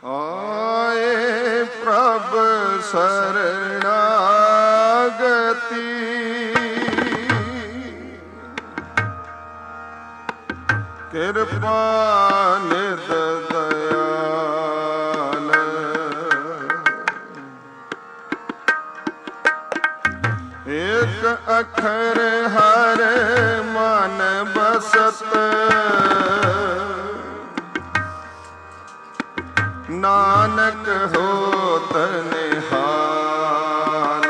ਆਏ ਪ੍ਰਭ ਸਰਣਾਗਤੀ, ਕਿਰਪਾ ਨਿਧ ਦਇਆਲ, ਏਕ ਅਖਰ ਹਰ ਮਨ ਬਸਤ, ਨਾਨਕ ਹੋਤ ਨਿਹਾਲ।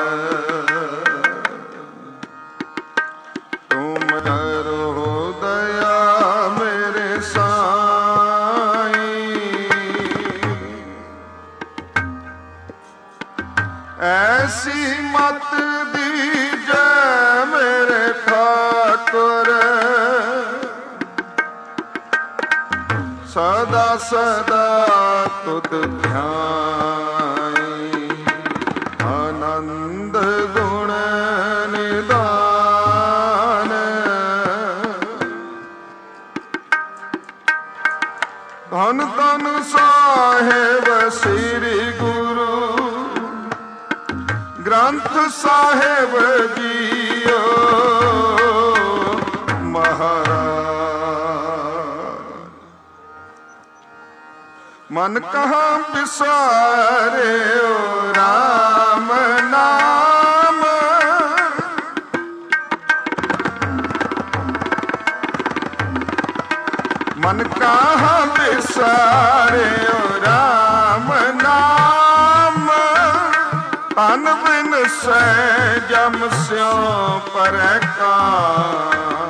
ਤੁਮ ਕਰੋ ਦਇਆ ਮੇਰੇ ਸਾਈਂ, ਐਸੀ ਮਤ ਦੀਜੈ ਮੇਰੇ ਠਾਕੁਰ, ਸਦਾ ਸਦਾ ਤੁਧ ਧਿਆਈ। ਆਨੰਦ ਗੁਣ ਨਿਦਾਨ, ਧੰਨ ਧੰਨ ਸਾਹਿਬ ਸ੍ਰੀ ਗੁਰੂ ਗ੍ਰੰਥ ਸਾਹਿਬ ਜੀਓ ਮਹਾਰਾਜ। ਮਨ ਕਹਾਂ ਵਿਸਾਰਿਓ ਰਾਮ ਨਾਮ, ਮਨ ਕਹਾਂ ਵਿਸਾਰਿਓ ਰਾਮ ਨਾਮ, ਤਨ ਬਿਨ ਸੈ ਜਮ ਸਿਉ ਪਰੈ ਕਾਮ।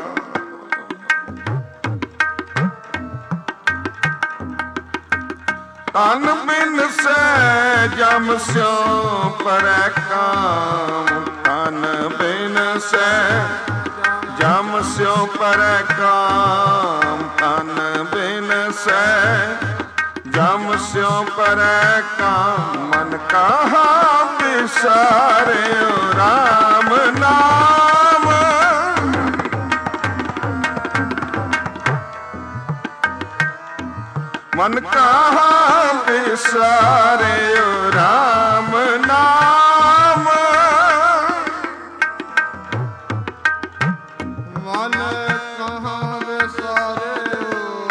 ਤਨ ਬਿਨ ਸੈ ਜਮ ਸਿਉ ਪਰੈ ਕਾਮ, ਤਨ ਬਿਨ ਸੈ ਜਮ ਸਿਉ ਪਰੈ ਕਾਮ, ਤਨ ਬਿਨ ਸੈ ਜਮ ਸਿਉ ਪਰੈ ਕਾਮ। ਮਨ ਕਹਾ ਵਿਸਾਰਿਓ ਰਾਮ ਨਾਮ, ਮਨ ਕਹਾ ਵਿਸਾਰਿਓ ਰਾਮ ਨਾਮ, ਮਨ ਕਹਾ ਵਿਸਾਰਿਓ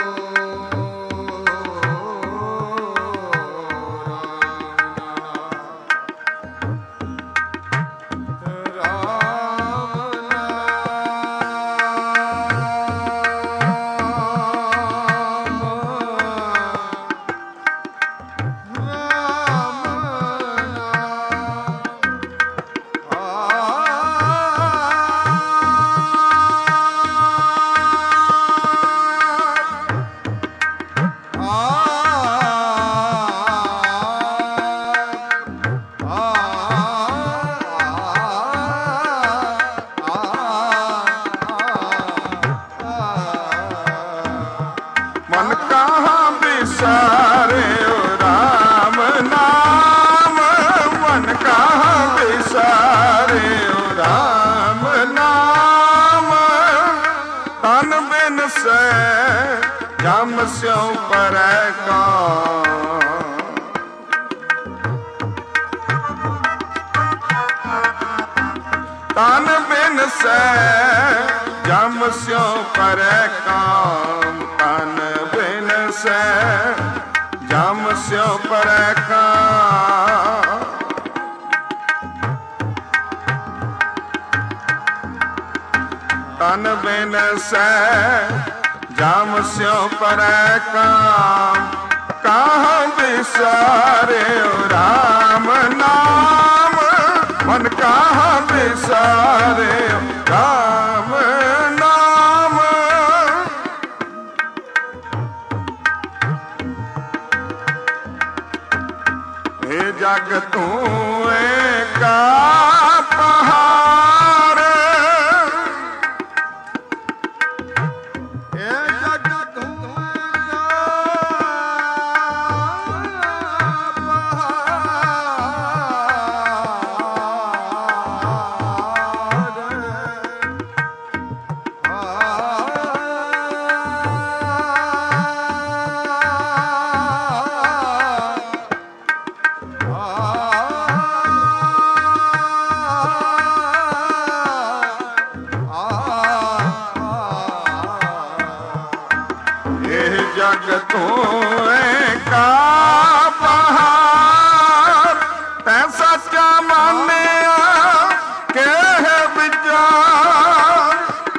ਜਮ ਸਿਉ ਪਰੈ ਕਾਮ। ਤਨ ਬਿਨ ਸੈ ਜਮ ਸਿਉ ਪਰੈ ਕਾਮ, ਤਨ ਬਿਨ ਸੈ ਜਮ ਸਿਉ ਪਰੈ ਕਾਮ। ਤਨ ਬਿਨ ਸੈ ਜਮ ਸਿਉ ਪਰੈ ਕਾਮ, ਕਾਹੂ ਵਿਸਾਰਿਓ ਰਾਮ ਨਾਮ, ਮਨ ਕਾਹੂ ਵਿਸਾਰਿਓ ਰਾਮ ਨਾਮ। ਇਹ ਜਗ ਤੂੰ ਏਕਾ ਪਹਾੜ, जग तूं का बहार तै सच्चा मानिया के विचार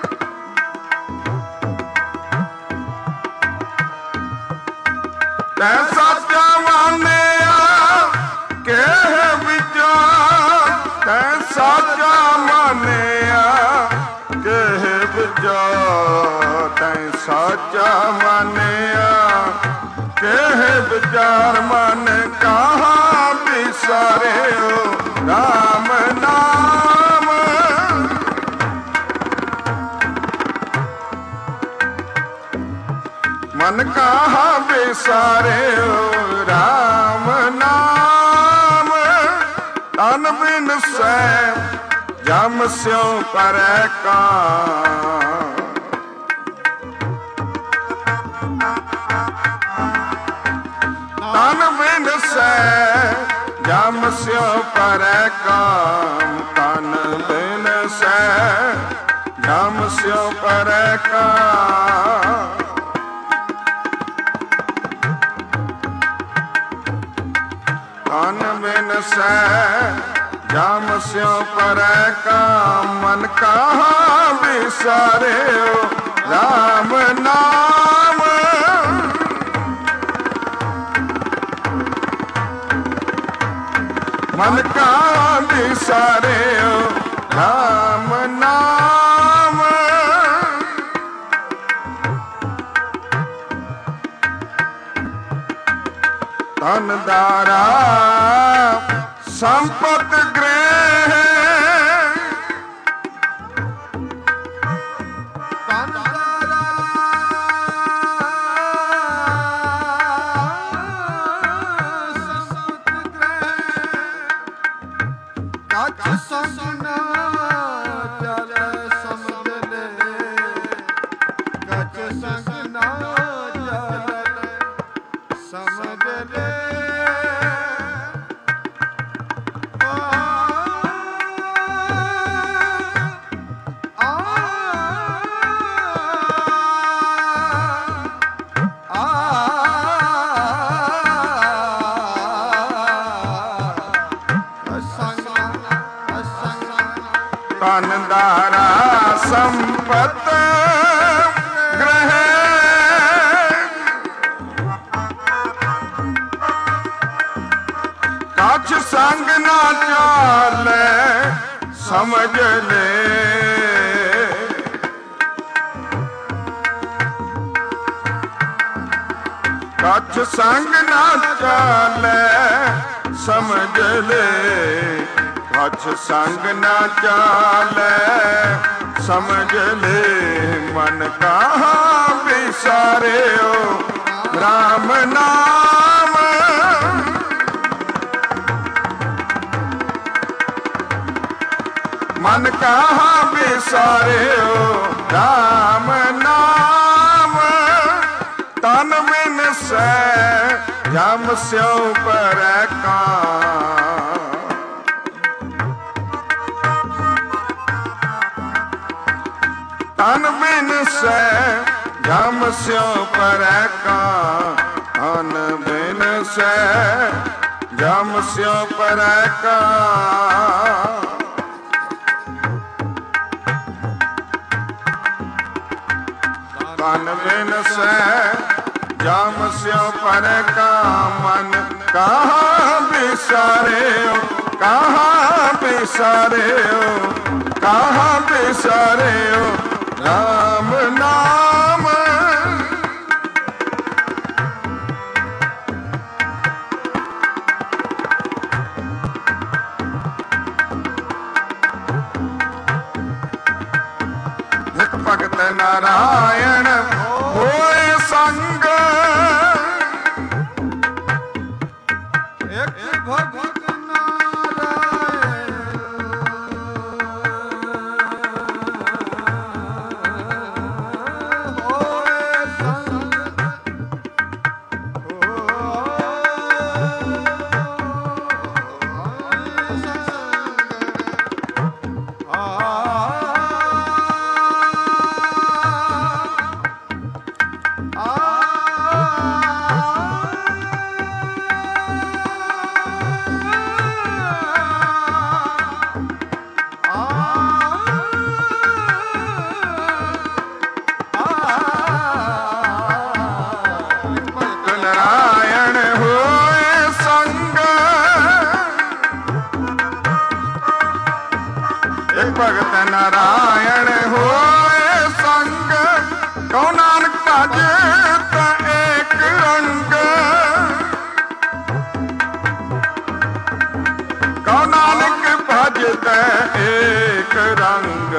तै सच्चा मानिया के विचार तै सच्चा मानिया के विचार तै सच्चा मानिया के विचार मन कहाँ बिसारे हो राम नाम मन कहाँ बिसारे हो राम नाम तन बिन सै जम स्यों परै कान तन बिन सै जम स्यों परै काम तन बिन सै जम स्यों परै काम तन बिन सै जम स्यों परै काम मन कहाँ बिसारे हो राम नाम मन कहाँ बिसारे हो राम नाम धन दारा संपत गृह धनदारा संपत ग्रह कछ संग ना चाले समझ ले कछ संग ना चाले समझ ले कछ संग न चाले समझ ले मन कहाँ बिसारे हो राम नाम मन कहाँ बिसारे हो राम नाम तन बिन सै जम स्यों परै कान तन बिन सै जम स्यों परै कान तन बिन सै जम स्यों परै कान तन बिन सै जम स्यों परै कान मन कहाँ बिसारे हो कहाँ बिसारे हो कहाँ बिसारे हो राम नाम एक भगत नारायण होए संग एक भगत ਨਾਰਾਇਣ ਹੋਏ ਸੰਗ, ਕਉ ਨਾਨਕ ਭਜੈ ਤਾ ਏਕ ਰੰਗ, ਕਉ ਨਾਨਕ ਭਜੈ ਏਕ ਰੰਗ,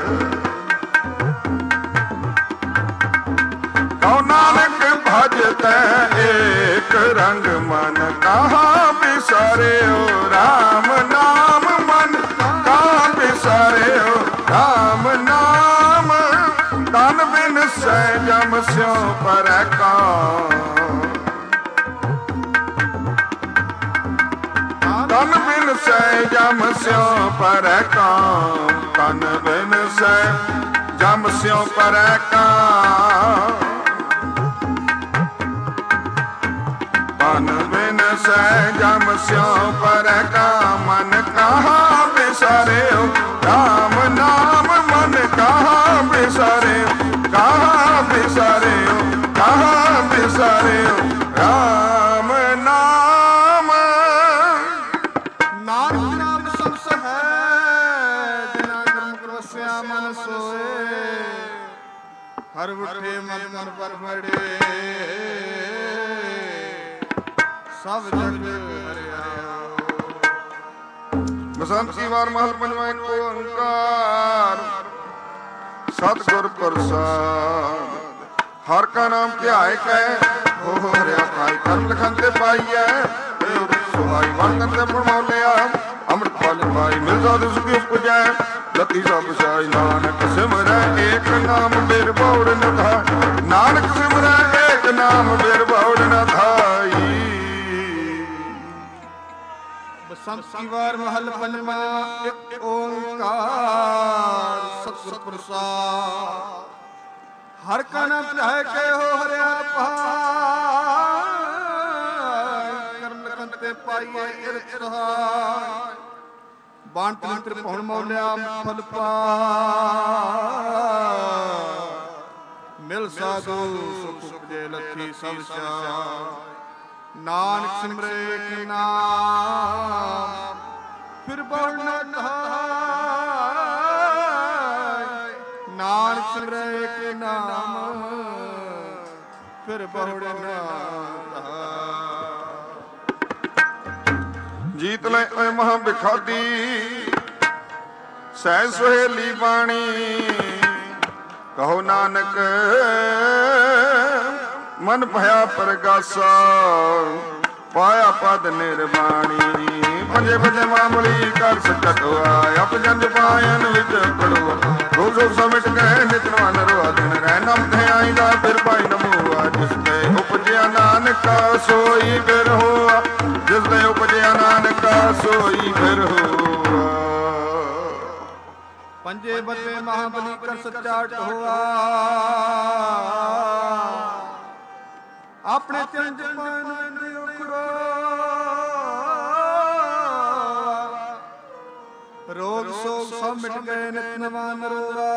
ਕਉ ਨਾਨਕ ਭਜੈ ਏਕ ਰੰਗ, ਮਨ ਕਹਾ ਬਿਸਰਿਓ ਰਾਮ ਨਾਮ, ਮਨ ਕਹਾ ਬਿਸਰਿਓ ਰਾਮ ਨਾਮ, ਤਨ ਬਿਨ ਸਹਿਜਮ ਸਿਉ ਪਰੈ ਕਾਮ, ਤਨ ਬਿਨ ਸਹਿਜਮ ਸਿਉ ਪਰੈ ਕਾਮ, ਤਨ ਬਿਨ ਸਹਿਜਮ ਸਿਉ ਪਰੈ ਕਾਮ, ਤਨ ਬਿਨ ਸਹਿਜਮ ਸਿਉ ਪਰੈ ਕਾਮ, ਮਨ ਕਹਾ ਬਿਸਰਿਓ ਰਾਮ ਨਾਮ, ਮਨ ਕਹਾ ਬਿਸਰਿਓ, ਕਹਾ ਬਿਸਰਿਓ, ਕਹਾ ਬਿਸਰਿਓ ਰਾਮ ਨਾਮ। ਨਾਨਕ ਨਾਮ ਸਬਸ ਹੈ, ਜਿਨਾ ਕਰਮ ਕਰਵਸਿਆ ਮਨ ਸੋਏ, ਹਰ ਉਠੇ ਮਨ ਮਨ ਪਰ ਫੜੇ, ਸਭ ਜਗ ਹਰਿਆ। ਬਸੰਤ ਕੀ ਵਾਰ ਮਹਲ ਪੰਜਵਾਂ, ਏਕ ਓੰਕਾਰ ਸਤਿਗੁਰ ਪ੍ਰਸਾਦ, ਹਰ ਕਾ ਨਾਮ ਧਿਆਇ ਕੈ ਹੋ ਰਿਆ ਪਾਈ, ਕਰਮ ਲਖਨ ਤੇ ਪਾਈਐ ਸੁਹਾਈ, ਵਰਤਨ ਤੇ ਪਰਮੌਲਿਆ ਅੰਮ੍ਰਿਤ ਫਲ ਪਾਈ, ਮਿਲ ਸਾਧੂ ਸੁਖੀ ਉਪਜੈ ਲਤੀ ਸਭ ਸਾਈ, ਨਾਨਕ ਸਿਮਰੈ ਏਕ ਨਾਮ ਬਿਰਭਉ ਨ ਧਾਈ, ਨਾਨਕ ਸਿਮਰੈ ਏਕ ਨਾਮ ਬਿਰਭਉ ਨ ਧਾਈ। ਬਸੰਤ ਕੀ ਵਾਰ ਮਹਲ ਪੰਜਵਾਂ, ਏਕ ਓੰਕਾਰ ਸਤਿਗੁਰ ਪ੍ਰਸਾਦ, ਹਰ ਕਾ ਨਾਮ ਧਿਆਇ ਕੈ ਹੋ ਹਰਿਆ ਪਾਈ, ਕਰਮ ਲਖਨ ਤੇ ਪਾਈਏ ਇਰਤ ਸਹਾਈ, ਬਾਣ ਤ੍ਰਿੰਤਰ ਭਉਣ ਮੌਲਿਆ ਫਲ ਪਾਈ, ਮਿਲ ਸਾਧੂ ਸੁਖ ਉਪਜੇ ਲੱਥੀ ਸਭ ਸਾਈ, ਨਾਨਕ ਸਿਮਰੈ ਏਕ ਨਾਮ ਫਿਰ ਬਹੁ ਨ ਧਾਈ, ਨਾਨਕ ਸਿਮਰੈ ਏਕ ਨਾਮ ਫਿਰ ਬਹੁ ਨ ਧਾਈ। ਜੀਤ ਲੈ ਓਏ ਮਹਾ ਬਿਖਾਦੀ ਸਹਿ ਸੁਹੇਲੀ ਬਾਣੀ, ਕਹੋ ਨਾਨਕ ਮਨ ਭਇਆ ਪਰਗਾਸਾ, ਪਾਇਆ ਪਦ ਨਿਰਵਾਣੀ, ਪੰਜੇ ਪੰਜੇ ਮਾਮਲੀ ਕਰ ਸਕਤ ਆਇਆ, ਪਜੰਜ ਪਾਇਨ ਵਿੱਚ ਪੜੋ, ਰੋਜ਼ ਰੋਜ਼ ਸਮਿਟ ਗਏ ਨਿਤਨਵਾਨ ਰੋਆ, ਦਿਨ ਰਹਿ ਨਮ ਤੇ ਆਈਦਾ ਫਿਰ ਪਾਈ ਨਮੂਆ, ਜਿਸ ਤੇ ਉਪਜਿਆ ਨਾਨਕਾ ਸੋਈ ਫਿਰ ਹੋਆ, ਜਿਸ ਤੇ ਉਪਜਿਆ ਨਾਨਕਾ ਸੋਈ ਫਿਰ ਹੋਆ। ਪੰਜੇ ਬੱਤੇ ਮਹਾਬਲੀ ਕਰ ਸੱਚਾ ਢੋਆ, ਆਪਣੇ ਚਰਨ ਜਪਨ ਦਿਓ ਕਰੋ, ਰੋਗ ਸੋਗ ਸਭ ਮਿਟ ਗਏ ਨਿਤ ਨਵਾਂ ਨਰੋਆ,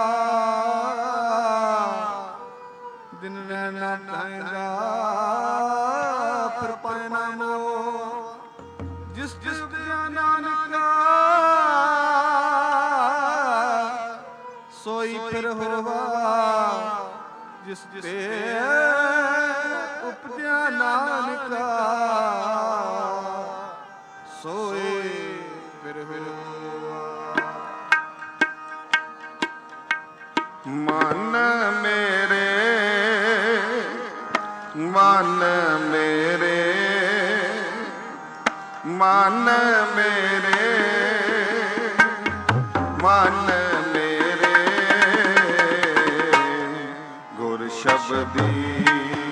ਦਿਨ ਰਹਿਣਾ ਧਾਇਂਦਾ ਫਿਰ ਪਾਇ ਨਾ ਮੋ, ਜਿਸ ਜਿਸ ਉਪਜਿਆ ਨਾਨਕਾ ਸੋਈ ਫਿਰ ਹੋਵਾ, ਜਿਸ ਤੇ ਉਪਜਿਆ ਨਾਨਕਾ ਸੋਈ ਫਿਰ ਹੋਵਾ। ਮਨ ਮੇਰੇ, ਮਨ ਮੇਰੇ, ਮਨ ਮੇਰੇ, ਮਨ ਮੇਰੇ, ਗੁਰ ਸ਼ਬਦੀ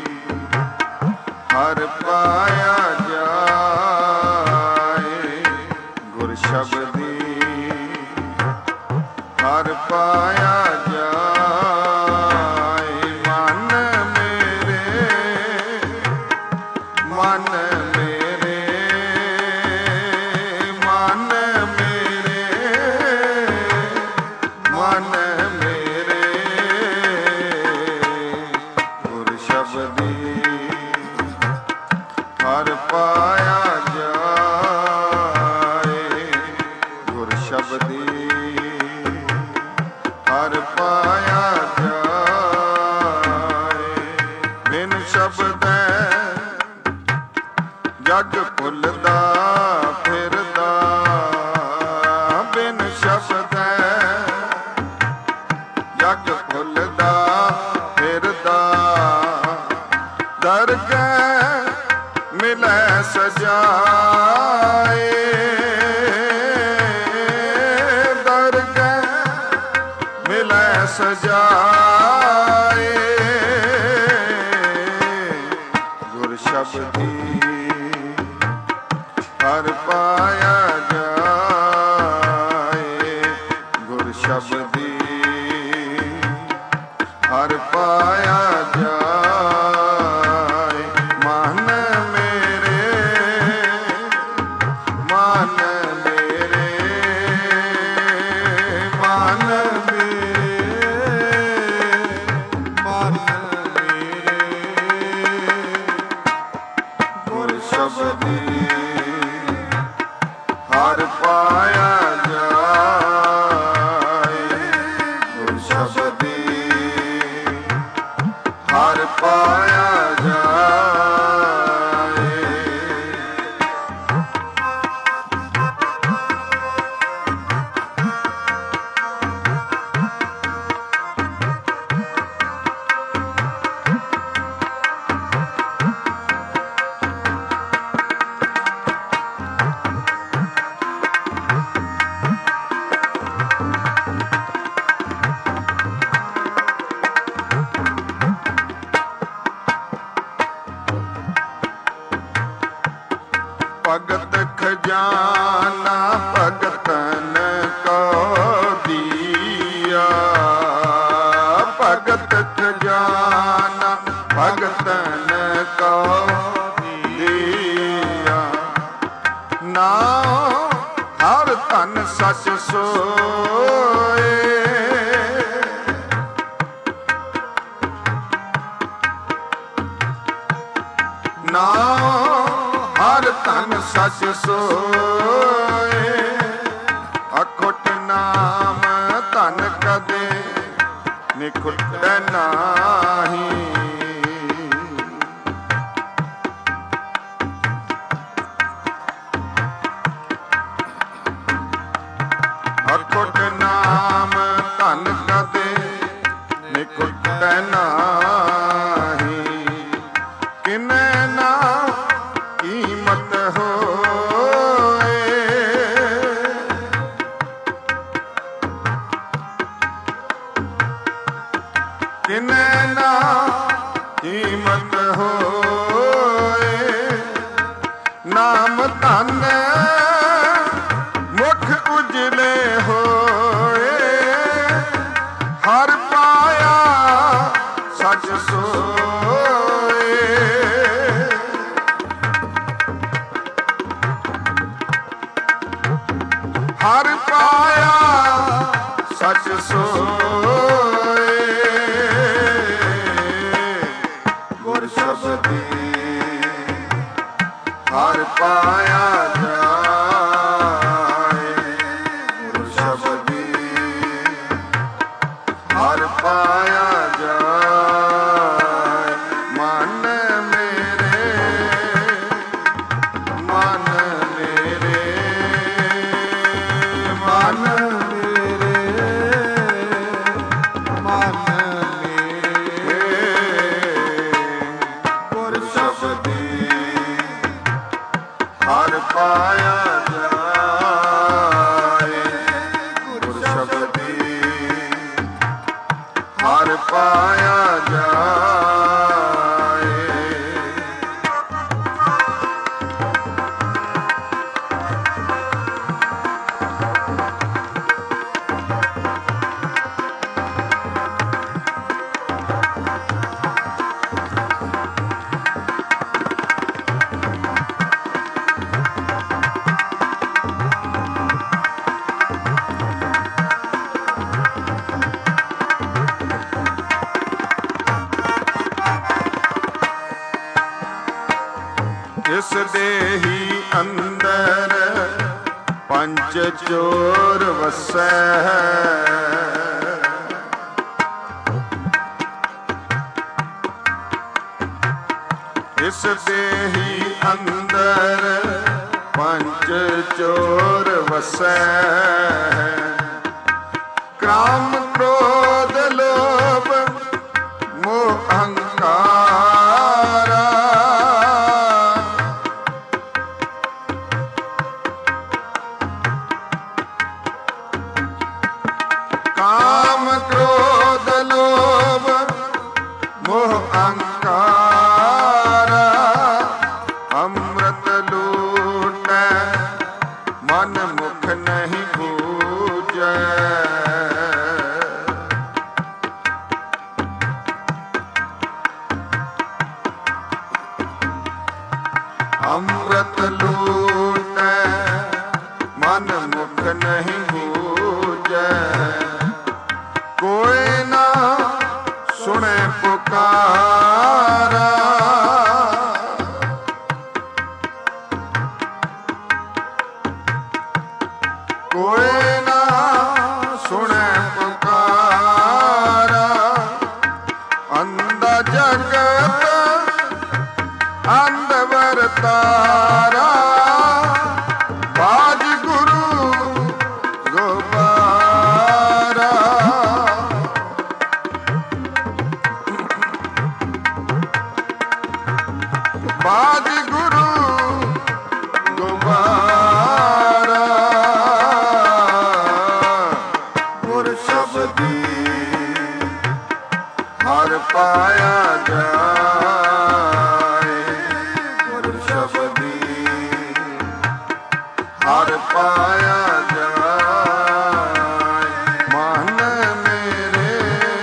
ਹਰ ਪਾਇਆ ਜਾਏ, ਗੁਰ ਸ਼ਬਦੀ ਹਰ ਪਾਇਆ ਜਾਏ, ਮਨ ਮੇਰੇ, ਮਨ ਮੇਰੇ, ਮਨ ਮੇਰੇ, ਮਨ ਮੇਰੇ, ਗੁਰ ਸ਼ਬਦੀ ਹਰ ਪਾਇਆ ਜਾਏ, ਗੁਰ ਸ਼ਬਦੀ ਜਗ ਭੁੱਲਦਾ ਫਿਰਦਾ ਬਿਨ ਸ਼ਬਦੈ, ਜਗ ਭੁੱਲਦਾ ਫਿਰਦਾ ਦਰਗਹਿ ਮਿਲੈ ਸਜਾਏ, ਦਰਗਹਿ ਮਿਲੈ ਸਜਾਏ, ਗੁਰ ਸ਼ਬਦੀ ਹਰ ਪਾਇਆ ਜਾਏ, ਗੁਰ ਸ਼ਬਦੀ ਹਰ ਪਾਇਆ ਜਾਏ। ਮਨ ਮੇਰੇ, ਮਨ ਮੇਰੇ, ਮਨ ਮੇਰੇ, ਮਨ ਮੇਰੇ ਗੁਰ ਸ਼ਬਦੀ ਹਰ ਪਾਇਆ ਜਾਏ, ਗੁਰ ਸ਼ਬਦੀ ਹਰ ਪਾਇਆ ਜਾਏ। ਭਗਤ ਖਜ਼ਾਨਾ ਭਗਤਨ ਕੋ ਦੀਆ, ਭਗਤ ਖਜ਼ਾਨਾ ਭਗਤਨ ਕੋ ਦੀਆ, ਨਾਮ ਹਰ ਧਨ ਸੱਚ ਸੋਏ, ਨਾਮ ਹਰ ਧਨ ਸੱਚ ਸੋਏ, ਅਖੁੱਟ ਨਾਮ ਧਨ ਕਦੇ ਨਿਖੁੱਟੈ ਨਾਹੀ, ਅਖੁੱਟ ਨਾਮ ਧਨ ਕਦੇ ਨਿਖੁੱਟੈ ਨਾਹੀ, ਕਿਨੈ ਨਾ ਕੀਮਤ ਹੋਏ, ਕਿਨੈ ਨਾ ਕੀਮਤ ਹੋਏ, ਨਾਮ ਧਨ ਮੁਖ ਉਜਲੇ ਹੋਏ, ਹਰ ਪਾਇਆ ਸੱਚ ਸੋਏ, ਹਰ ਪਾਇਆ ਸੱਚ ਸੋਏ, ਗੁਰ ਸ਼ਬਦੀ ਹਰ ਪਾਇਆ ਜਾਏ, ਗੁਰ ਸ਼ਬਦੀ ਹਰ ਪਾਇਆ ਜਾਏ। ਮਨ ਮੇਰੇ, ਮਨ ਮੇਰੇ, ਮਨ ਮੇਰੇ, ਮਨ ਮੇਰੇ ਗੁਰ ਸ਼ਬਦੀ ਹਰ ਪਾਇਆ ਜਾਏ, ਗੁਰ ਸ਼ਬਦੀ ਹਰ ਪਾਇਆ ਜਾਏ। ਇਸ ਦੇਹੀ ਅੰਦਰ ਪੰਜ ਚੋਰ ਵਸੈ, ਜਿਸ ਦੇਹੀ ਅੰਦਰ ਪੰਜ ਚੋਰ ਵਸੈ, ਕਾਮ ਕ੍ਰੋਧ ਲੋਭ ਮੋਹ ਅਹੰਕਾਰ, ਕਾਮ ਕ੍ਰੋਧ ਲੋਭ ਮੋਹ ਅਹੰਕਾਰ, ਅੰਮ੍ਰਿਤ ਲੂਟੈ ਮਨ ਮੁਖ ਨਹੀਂ ਬੂਝੈ, ਅੰਮ੍ਰਿਤ ਲੂਟੈ ਮਨ ਮੁਖ ਨਹੀਂ ਬੂਝੈ, ਕੋਈ ਨਾ ਸੁਣੇ ਪੁਕਾਰਾ, ਕੋਈ ਨਾ ਸੁਣੇ ਪੁਕਾਰਾ, ਅੰਧਾ ਜਗਤ ਅੰਧ ਵਰਤਾਰਾ, ਬਾਜ ਗੁਰੂ ਗੋਬਾਰਾ, ਬਾਜ ਗੁਰੂ ਗੋਬਾਰਾ, ਗੁਰ ਸ਼ਬਦੀ ਹਰ ਪਾਇਆ ਜਾਏ, ਗੁਰ ਸ਼ਬਦੀ ਹਰ ਪਾਇਆ ਜਾਏ, ਮਨ ਮੇਰੇ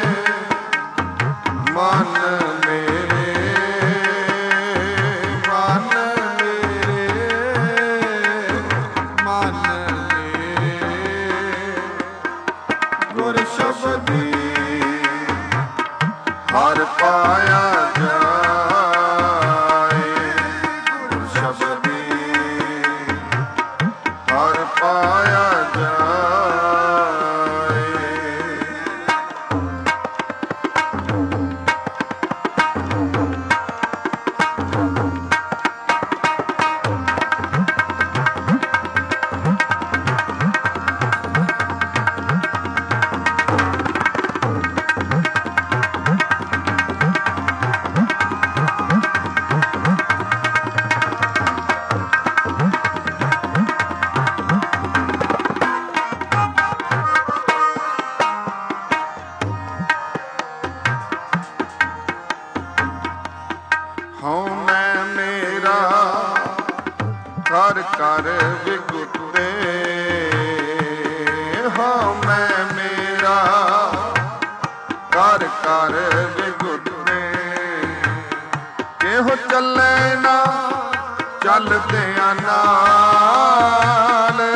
ਮਨ ਮੇਰੇ ਮਨ ਮੇਰੇ ਮਨ ਮੇਰੇ, ਗੁਰ ਸ਼ਬਦੀ ਹਰ ਪਾਇਆ ਜਾਏ, ਗੁਰ ਸ਼ਬਦੀ ਹਰ ਪਾਇਆ ਜਾਏ। ਹਉ ਮੈਂ ਮੇਰਾ ਘਰ ਘਰ ਵਿਗੁੱਤੇ, ਹਉ ਮੈਂ ਮੇਰਾ ਘਰ ਘਰ ਵਿਗੁੱਤੇ, ਕਿਹੋ ਚੱਲੇ ਨਾ ਚੱਲਦਿਆਂ ਨਾਲ,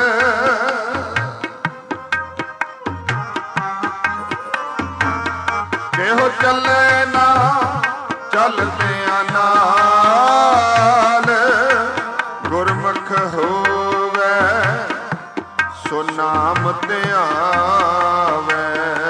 ਕਿਹੋ ਚੱਲੇ ਨਾ ਚੱਲਦਿਆਂ ਨਾਲ, ਗੁਰਮੁਖ ਹੋਵੇ ਸੋ ਨਾਮ ਧਿਆਵੈ,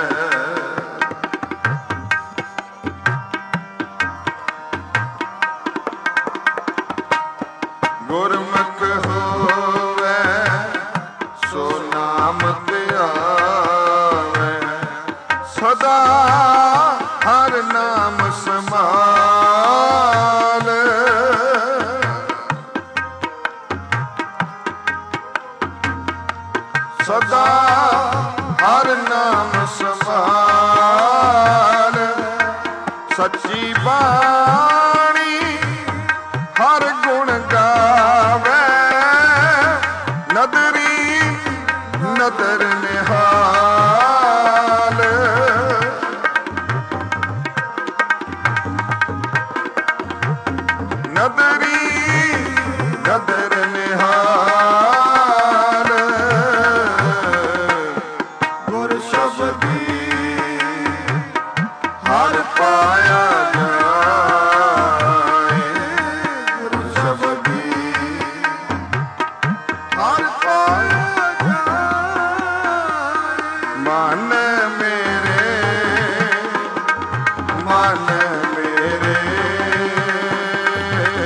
ਗੁਰਮੁਖ ਹੋਵੇ ਸੋ ਨਾਮ ਧਿਆਵੈ, ਸਦਾ ਹਰ ਨਾਮ ਸਮਾਲ, ਸਦਾ ਹਰ ਨਾਮ ਸਮਾਲ, ਸੱਚੀ ਬਾਣੀ ਹਰ ਗੁਣ ਗਾਵੇ, ਨਦਰੀ ਨਦਰ ਨਿਹਾਲ, ਨਦਰੀ ਨਦਰ ਨਿਹਾਲ, ਗੁਰ ਸ਼ਬਦੀ ਹਰ ਪਾਇਆ ਜਾਏ, ਗੁਰ ਸ਼ਬਦੀ ਹਰ ਪਾਇਆ ਜਾਏ, ਮਨ ਮੇਰੇ ਮਨ ਮੇਰੇ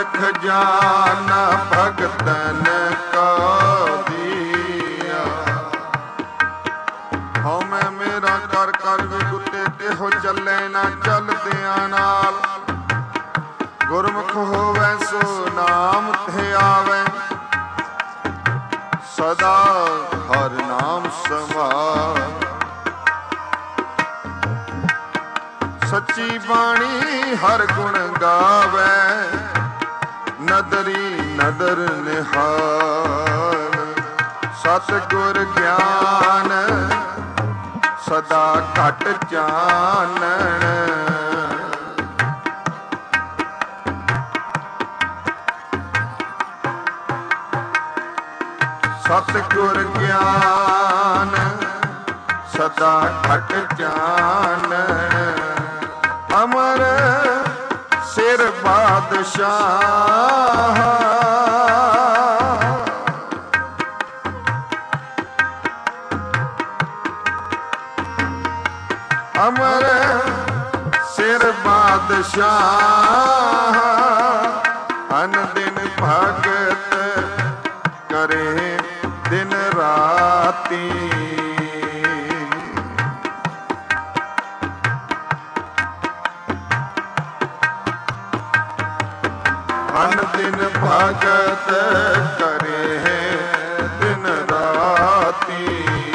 खजाना भगतन का दिया। हो मैं मेरा कर कर भी गुटे तेहो चले ना चलदियां नाल। गुरमुख होवे सो नाम ते आवे सदा हर नाम संभाल। सच्ची बाणी हर गुण गावे नदरी नदर निहाल। सतगुर ज्ञान सदा घट चानन। सतगुर ज्ञान सदा घट चानन। अमर सिर बादशाह अमर सिर बादशाह। अन दिन भगत करे दिन राती। अन दिन भगत करे दिन राती।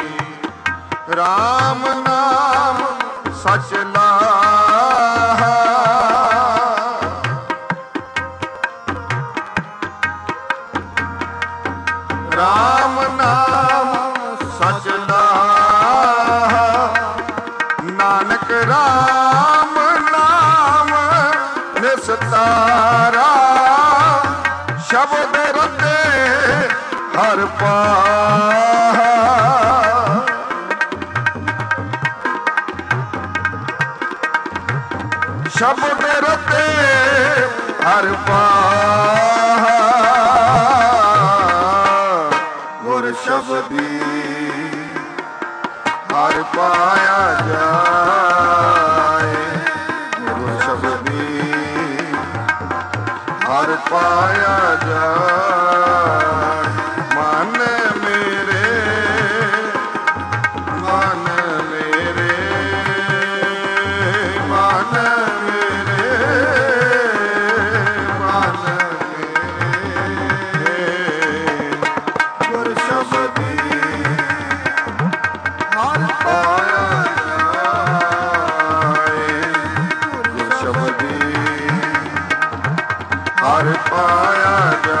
राम नाम सच लाहा। राम नाम सच लाहा। नानक राम नाम निस्तारा। शब्द रते हर पाहा। शब्द रते हर पाहा। गुर शब्दी हर पाया जाए। गुर शब्दी हर पाया जाए। मन मेरे मन मेरे मन मेरे मन मेरे। गुर शब्दी हर पाया जाए। गुर शब्दी हर पाया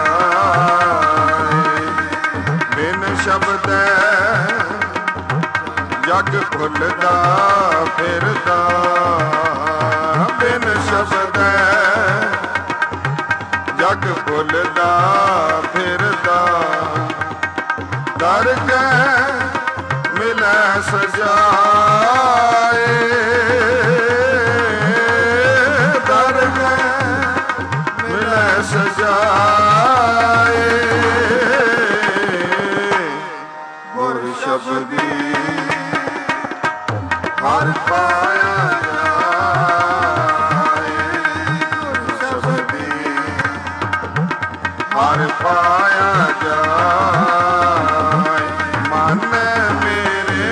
जाए। बिन शब्द जग भुलदा फिरदा। बिन शब्द जग भुलदा फिरदा। दर के मिले सजाए। दर के मिले सजाए। गुर शब्दी हर पाया जाए। गुर शब्दी हर पाया जाए। मन मेरे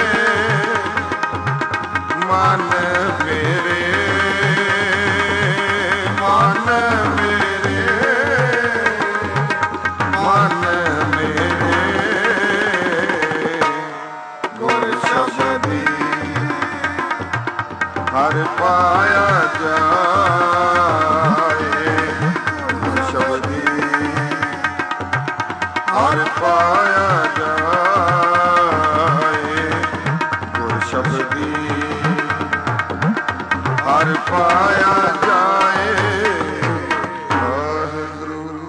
मन मेरे मन मेरे मन मेरे। गुर शब्दी हर पाया जाए। गुर शब्दी हर पाया जाए। गुर शब्दी हर पाया जाए। वाहिगुरू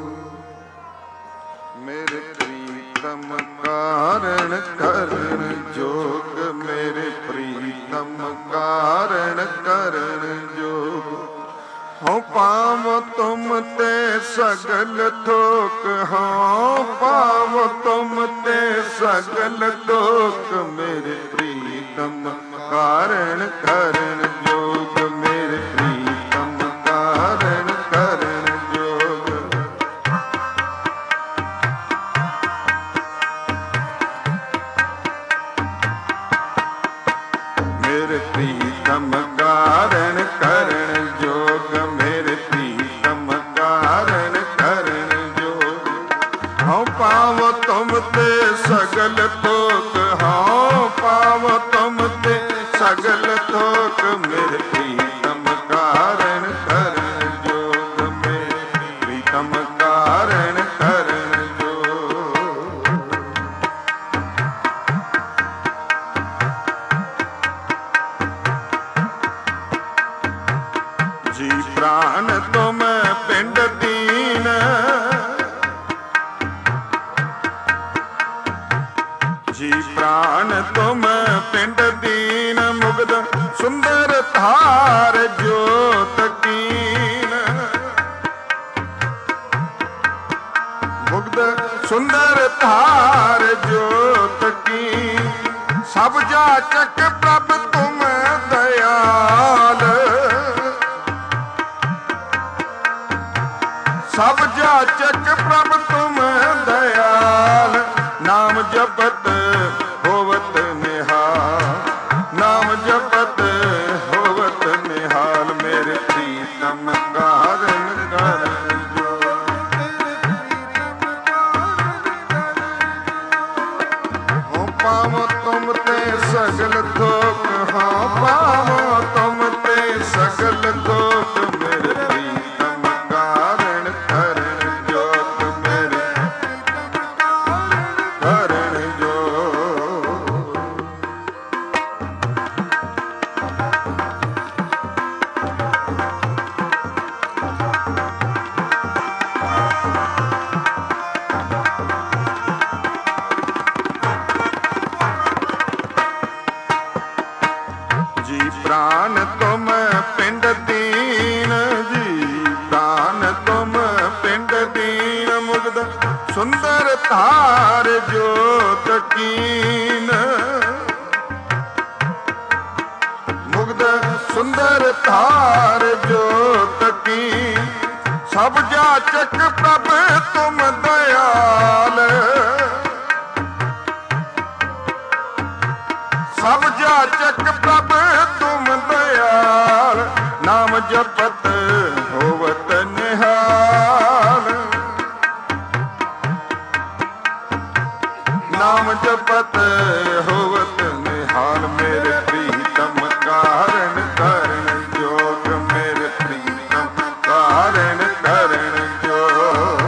मेरे प्रीतम कारण करण जोग। मेरे प्रीतम कारण करण जोग। हो पाव तुम ते सगल थोक। हो पाव तुम ते सगल थोक। मेरे प्रीतम कारण करण जोग। मेरे प्रीतम कारण करण जोग। ਮੇਰੇ ਪ੍ਰੀਤਮ ਕਾਰਨ ਕਰਨ ਜੋਗ, ਮੇਰੇ ਪ੍ਰੀਤਮ ਕਾਰਨ ਕਰਨ ਜੋਗ। ਹਉ ਪਾਵ ਤੁਮ ਤੇ ਸਗਲ ਥੋਕ, ਹਉ ਪਾਵ ਤੁਮ ਤੇ ਸਗਲ ਥੋਕ, ਮੇਰੇ ਪ੍ਰੀਤਮ ਕਾਰਨ ਕਰਨ ਜੋਗ, ਮੇਰੇ ਪ੍ਰੀਤਮ ਕਾਰਨ ਕਰਨ ਜੋਗ। ਜੀ ਪ੍ਰਾਨ ਤੁਮ ਪਿੰਡ ਦੀਨ, ਜੀ ਪ੍ਰਾਨ ਤੁਮ ਪਿੰਡ ਦੀਨ, ਮੁਗਧ ਸੁੰਦਰ ਧਾਰ ਜੋਤ ਕੀਨ, ਮੁਗਧ ਸੁੰਦਰ ਧਾਰ ਜੋਤ ਕੀਨ। ਸਭ ਜਾਚਕ ਪ੍ਰਭ ਤੁਮ ਦਇਆਲ, ਸਭ ਜਾਚਕ ਪ੍ਰਭ ਤੁਮ ਦਇਆਲ। ਨਾਮ ਜਪਤ ਹੋਵਤ ਨਿਹਾਲ, ਨਾਮ ਜਪਤ ਹੋਵਤ ਨਿਹਾਲ, ਮੇਰੇ ਪ੍ਰੀਤਮ ਕਾਰਨ ਕਰਨ ਜੋਗ। ਹੋ ਪਾਵੋ ਤੁਮ ਤੇ ਸਗਲ ਥੋਕ, ਹਾਂ ਪਾਵੋ ਤੁਮ ਤੇ ਸਗਲ ਥੋਕ, ਮੇਰੇ ਪ੍ਰੀਤਮ ਕਾਰਨ ਕਰਨ ਜੋਗ, ਮੇਰੇ ਕਰਨ ਜੋਗ। ਜੀ ਪ੍ਰਾਨ ਤੁਮ ਪਿੰਡ ਦੀਨ, ਜੀ ਪ੍ਰਾਨ ਤੁਮ ਪਿੰਡ ਦੀਨ, ਮੁਗਧ ਸੁੰਦਰ ਧਾਰ ਜੋਤ ਕੀਨ, ਮੁਗਧ ਸੁੰਦਰ ਧਾਰ ਜੋਤ ਕੀਨ। ਸਭ ਜਾਚਕ ਪ੍ਰਭ ਤੁਮ ਦਇਆਲ, ਸਭ ਜਾਚਕ ਪ੍ਰਭ ਤੁਮ ਦਇਆਲ। ਨਾਮ ਜਪਤ ਹੋਵਤ ਨਿਹਾਲ, ਨਾਮ ਜਪਤ ਹੋਵਤ ਨਿਹਾਲ, ਮੇਰੇ ਪ੍ਰੀਤਮ ਕਾਰਨ ਕਰਨ ਜੋਗ, ਮੇਰੇ ਪ੍ਰੀਤਮ ਕਾਰਨ ਕਰਨ ਜੋਗ।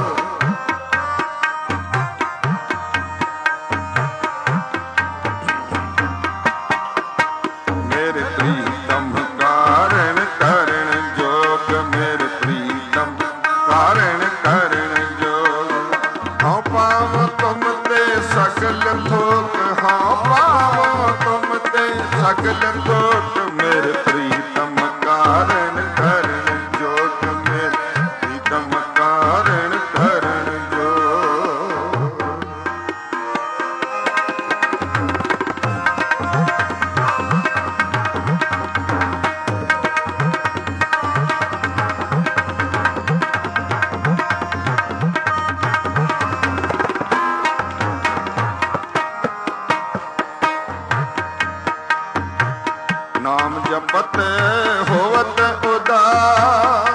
ਮੇਰੇ ਪ੍ਰੀਤਮ ਕਾਰਨ ਕਰਨ ਜੋਗ, ਮੇਰੇ ਪ੍ਰੀਤਮ ਕਾਰਨ ਕਰਨ ਜੋਗ। ਹਉ ਪਾਵ ਤੁਮ ਤੇ ਸਗਲ ਥੋਕ, ਹਉ ਪਾਵ ਤੁਮ ਤੇ ਸਗਲ ਥੋਕ, ਮੇਰੇ ਪ੍ਰੀਤਮ ਕਾਰਨ ਕਰਨ ਜੋਗ, ਮੇਰੇ ਪ੍ਰੀਤਮ ਕਾਰਨ ਕਰਨ ਜੋਗ। ਨਾਮ ਜਪਤ ਹੋਵਤ ਉਦਾਰ,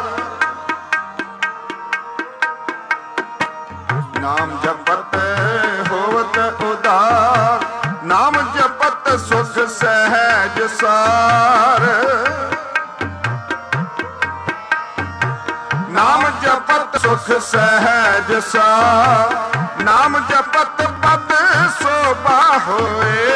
ਨਾਮ ਜਪਤ ਹੋਵਤ ਉਦਾਰ। ਨਾਮ ਜਪਤ ਸੁਖ ਸਹਿਜ ਸਾਰ, ਨਾਮ ਜਪਤ ਸੁਖ ਸਹਿਜ ਸਾਰ। ਨਾਮ ਜਪਤ ਪਦ ਸੋਭਾ ਹੋਏ,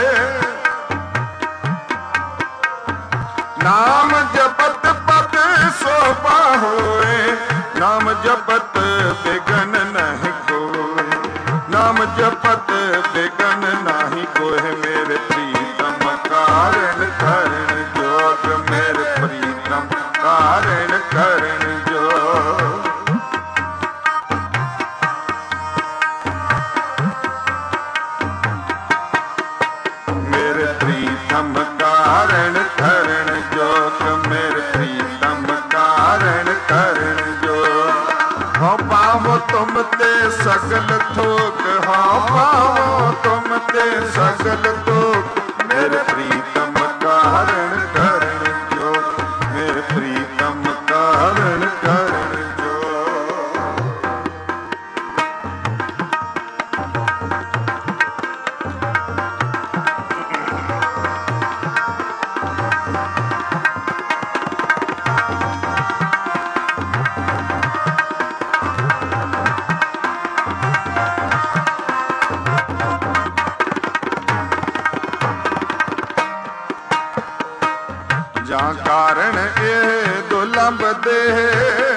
ਨਾਮ ਜਪਤ ਪਦ ਸੋਭਾ ਹੋਏ। ਨਾਮ ਜਪਤ ਬਿਗਨ ਨਹੀਂ ਕੋਇ, ਨਾਮ ਜਪਤ ਬਿਗਨ ਨਹੀਂ ਕੋਇ, ਮੇਰੇ ਪ੍ਰੀਤਮ ਕਾਰਨ ਕਰਨ ਜੋਗ, ਮੇਰੇ ਪ੍ਰੀਤਮ ਕਾਰਨ ਕਰਨ ਜੋਗ। ਮੇਰੇ ਪ੍ਰੀਤਮ ਕਾਰਨ ਕਰਨ ਜੋਗ, ਮੇਰੇ ਪ੍ਰੀਤਮ ਕਾਰਨ ਕਰਨ ਜੋਗ। ਹਉ ਪਾਵੋ ਤੁਮ ਤੇ ਸਗਲ ਥੋਕ, ਹਉ ਪਾਵੋ ਤੁਮ ਤੇ ਸਗਲ ਥੋਕ, ਮੇਰੇ ਪ੍ਰੀਤਮ ਕਾਰਨ ਜਾਂ ਕਾਰਨ ਇਹ ਦੁਲੰਭ ਦੇ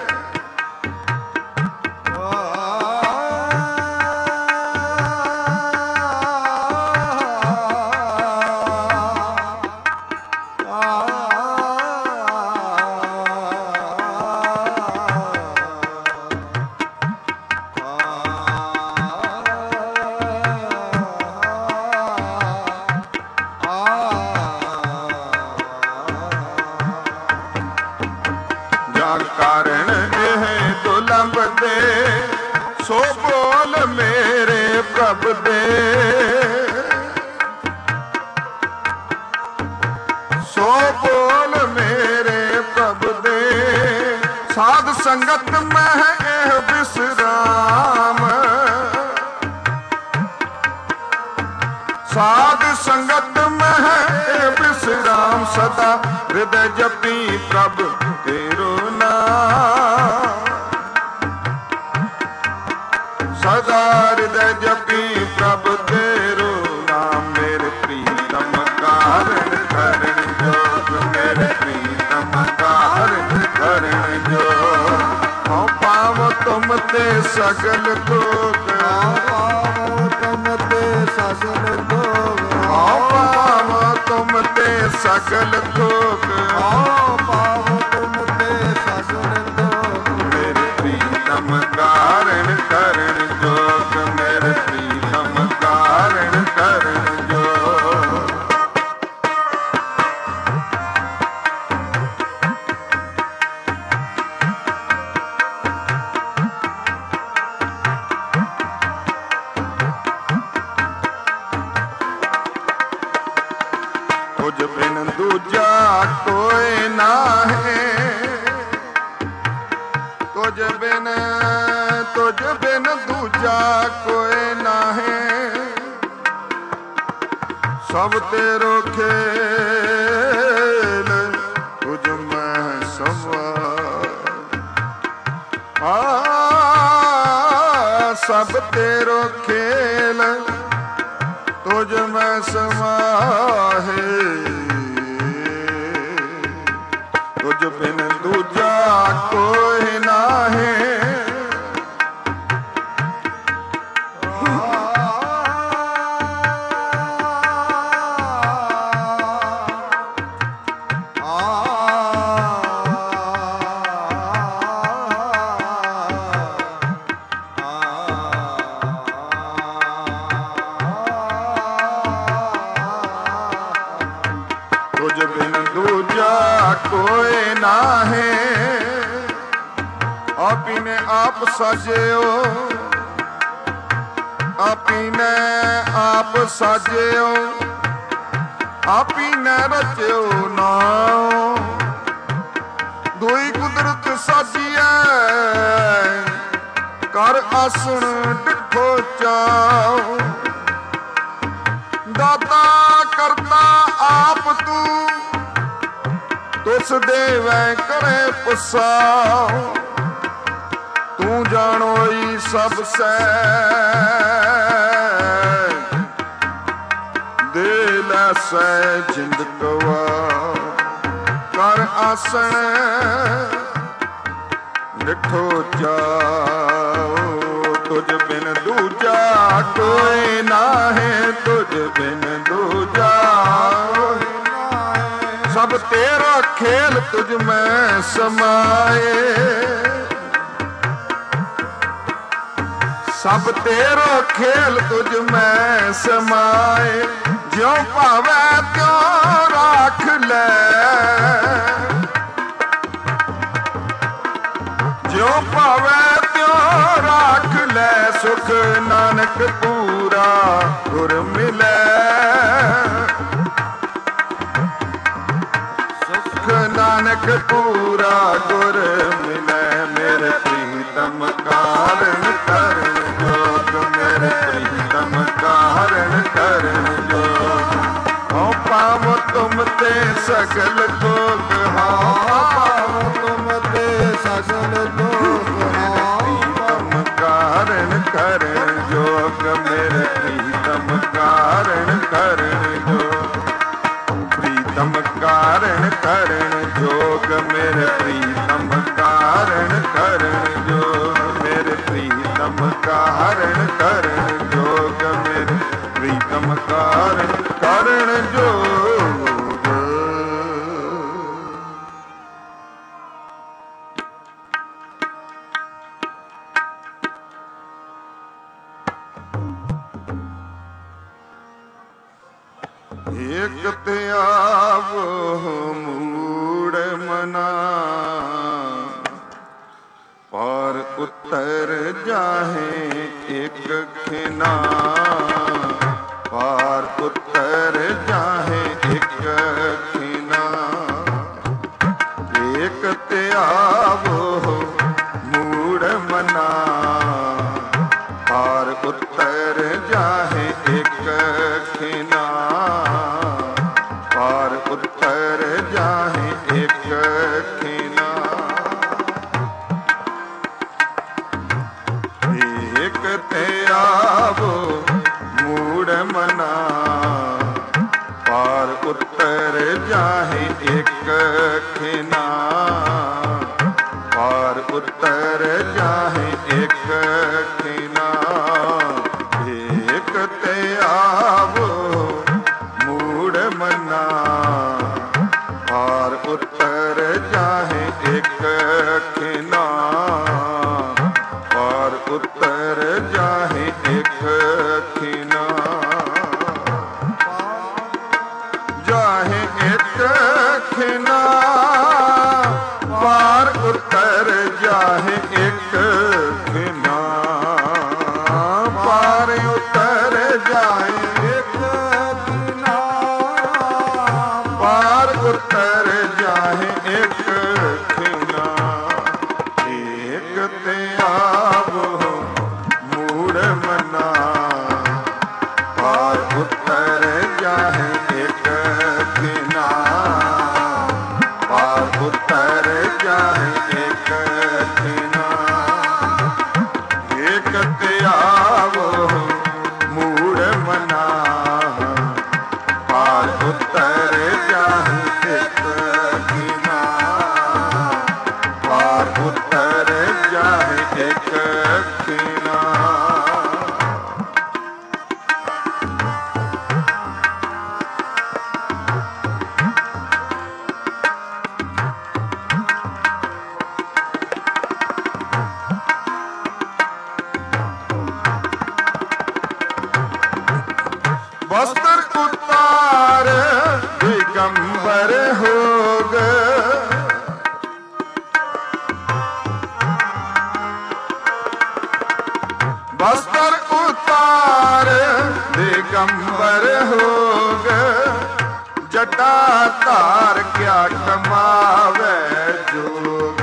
ਕਾਰਨ ਇਹ ਦੁਲੰਭ ਦੇ ਸੋ ਬੋਲ ਮੇਰੇ ਪ੍ਰਭ ਦੇ ਸੋ ਬੋਲ ਮੇਰੇ ਪ੍ਰਭ ਦੇ ਸਾਧ ਸੰਗਤ ਮਹਿ ਇਹ ਬਿਸਰਾਮ ਸਾਧ ਸੰਗਤ ਮਹਿ ਇਹ ਬਿਸਰਾਮ ਸਦਾ ਹਿਰਦੈ ਜਪੀ ਪ੍ਰਭ ਤੇਰੋ ਸਦਾ ਹਿਰਦੈ ਜਪੀ ਪ੍ਰਭ ਤੇਰੋ ਨਾਮ ਮੇਰੇ ਪ੍ਰੀਤਮ ਕਾਰਨ ਕਰਨ ਜੋਗ ਮੇਰੇ ਪ੍ਰੀਤਮ ਕਾਰਨ ਕਰਨ ਜੋਗ ਹਉ ਪਾਵ ਤੁਮ ਤੇ ਸਗਲ ਦੁਖ ਪਾਵ ਤੁਮ ਤੇ ਸਗਲ ਦੁਖ ਹਉ ਪਾਵ ਤੁਮ ਤੇ ਸਗਲ ਦੁਖ ਹਉ ਪਾਵ ਤੁਮ ਤੇ ਸਗਲ ਦੁਖ ਮੇਰੇ ਪ੍ਰੀਤਮ ਕਾਰਨ ਕਰਨ ਜੋਗ ਮੇਰੇ ਪ੍ਰੀਤਮ ਕਾਰਨ ਕਰਨ ਜੋਗ ਤੁਝ ਬਿਨ ਦੂਜਾ ਕੋਈ ਨਾਹੀਂ ਤੁਝ ਬਿਨ ਦੂਜਾ ਕੋਈ ਨਾਹੀਂ ਸਭ ਤੇਰੋ ਖੇਲ ਤੁਝ ਮੈਂ ਸਮਾਏ ਸਭ ਤੇਰੋ ਖੇਲ ਤੁਝ ਮੈਂ ਸਮਾਹੇ ਤੁਝ ਬਿਨ ਦੂਜਾ ਕੋਈ ਨਾਹੀਂ ਤੁਝ ਬਿਨ ਦੂਜਾ ਕੋਈ ਨਾਹੀਂ ਆਪੀ ਨੇ ਆਪ ਸਾਜਿਓ ਆਪੀ ਨੇ ਆਪ ਸਾਜਿਓ ਆਪੀ ਨੇ ਰਚਿਓ ਨਾਉ ਦੋਈ ਕੁਦਰਤ ਸਾਜੀਐ ਕਰ ਆਸਣ ਡਿਠੋ ਚਾਉ ਦਾਤਾ ਕਰਤਾ ਆਪ ਤੂੰ ਤੁਸ ਦੇਵੈ ਕਰੇ ਪੁਸਾਉ ਤੂੰ ਜਾਣੋਈ ਸਭ ਸੈ ਦੇ ਲੈ ਸੈ ਜਿੰਦ ਗਵਾ ਕਰ ਆਸਣ ਡਿਠੋ ਚਾਉ ਤੁਝ ਬਿਨ ਦੂਜਾ ਕੋਈ ਨਾਹੀਂ ਤੁਝ ਬਿਨ ਦੂਜਾ ਸਭ ਤੇਰਾ ਖੇਲ ਤੁਝ ਮੈਂ ਸਮਾਏ ਸਭ ਤੇਰਾ ਖੇਲ ਤੁਝ ਮੈਂ ਸਮਾਏ ਜਿਉ ਭਾਵੈ ਤਿਉ ਰਾਖ ਲੈ ਜਿਉ ਭਾਵੈ ਤਿਉ ਰਾਖ ਲੈ ਸੁਖ ਨਾਨਕ ਪੂਰਾ ਗੁਰ ਮਿਲੈ ਸੁਖ ਨਾਨਕ ਪੂਰਾ ਗੁਰ ਮਿਲੈ ਮੇਰੇ ਪ੍ਰੀਤਮ ਕਾਰਨ ਕਰਨ ਜੋਗ ਮੇਰੇ ਪ੍ਰੀਤਮ ਕਾਰਨ ਕਰਨ ਜੋਗ ਹਉ ਪਾਵ ਤੁਮ ਤੇ ਸਗਲ ਦੁਖ ਹਉ ਪਾਵ ਤੁਮ ਤੇ ਸਗਲ ਦੁਖ ਪ੍ਰੀਤਮ ਕਾਰਨ ਕਰਨ ਜੋਗ ਮੇਰੇ ਪ੍ਰੀਤਮ ਕਾਰਨ ਕਰਨ ਜੋਗ ਪ੍ਰੀਤਮ ਕਾਰਨ ਕਰਨ ਜੋਗ ਮੇਰੇ ਪ੍ਰੀਤਮ ਕਾਰਨ ਕਰਨ ਜੋਗ ਮੇਰੇ ਪ੍ਰੀਤਮ ਕਾਰਨ ਕਰਨ ਜੋਗ ਮੇਰੇ ਪ੍ਰੀਤਮ ਕਾਰਨ ਕਰਨ ਜੋਗ। ਏਕ ਤੇ ਆਵੋ ਮੂੜ ਮਨਾ ਪਰ ਉਤਰ ਜਾਹੇ ਇੱਕ ਖਿਨਾ ਪਰ ਉਤਰ ਜਾਹੇ ਇੱਕ ਖਿਨਾ। ਏਕ ਤੇ ਆਵੋ ਮੂੜ ਮਨਾ ਪਰ ਉਤਰ ਜਾਹੇ ਇੱਕ ਖਿਨਾ ਪਰ ਉਤਰ ਜਾਹੇ ਇੱਕ ਖਿਨਾ। ਏਕ ਤੇ ਆਵੋ ਮੂੜ ਮਨਾ ਪਰ ਉਤਰ ਜਾਹੇ ਇੱਕ ਖਿਨਾ ਪਰ ਉਤਰ ਜਾਹੇ ਇੱਕ ਖਿਨਾ। ਏਕ ਤੇ ਆਵੋ ਮੂੜ ਮਨਾ ਪਰ ਉਤਰ ਜਾਹੇ ਇੱਕ ਖਿਨਾ ਪਰ ਉਤਰ ਜਾਹੇ ਇੱਕ ਖਿਨਾ। ਜਾਹੇ ਇੱਕ ਖਿਨਾ ਪਰ ਉਤਰ ਜਾਹੇ ਇੱਕ ਖਿਨਾ ਪਰ ਉਤਰ ਜਾਹੇ ਇੱਕ ਖਿਨਾ ਪਰ ਉਤਰ ਜਾਹੇ ਇੱਕ ਖਿਨਾ। ਏਕ ਤੇ ਆਵੋ ਮੂੜ ਮਨਾ ਪਰ ਉਤਰ ਜਾਹੇ ਇੱਕ ਖਿਨਾ ਪਰ ਉਤਰ ਜਾਹੇ ਇੱਕ ਖਿਨਾ। ਏਕ ਤੇ ਆਵੋ ਮੂੜ ਮਨਾ ਪਰ ਉਤਰ ਜਾਹੇ ਇੱਕ ਖਿਨਾ ਪਰ ਉਤਰ ਜਾਹੇ ਇੱਕ ਖਿਨਾ। ਵਸਤਰ ਉਤਾਰ ਦਿਗੰਬਰ ਹੋਗ ਵਸਤਰ ਉਤਾਰ ਦਿਗੰਬਰ ਹੋਗ ਜਟਾ ਧਾਰ ਕਿਆ ਕਮਾਵੇ ਜੋਗ।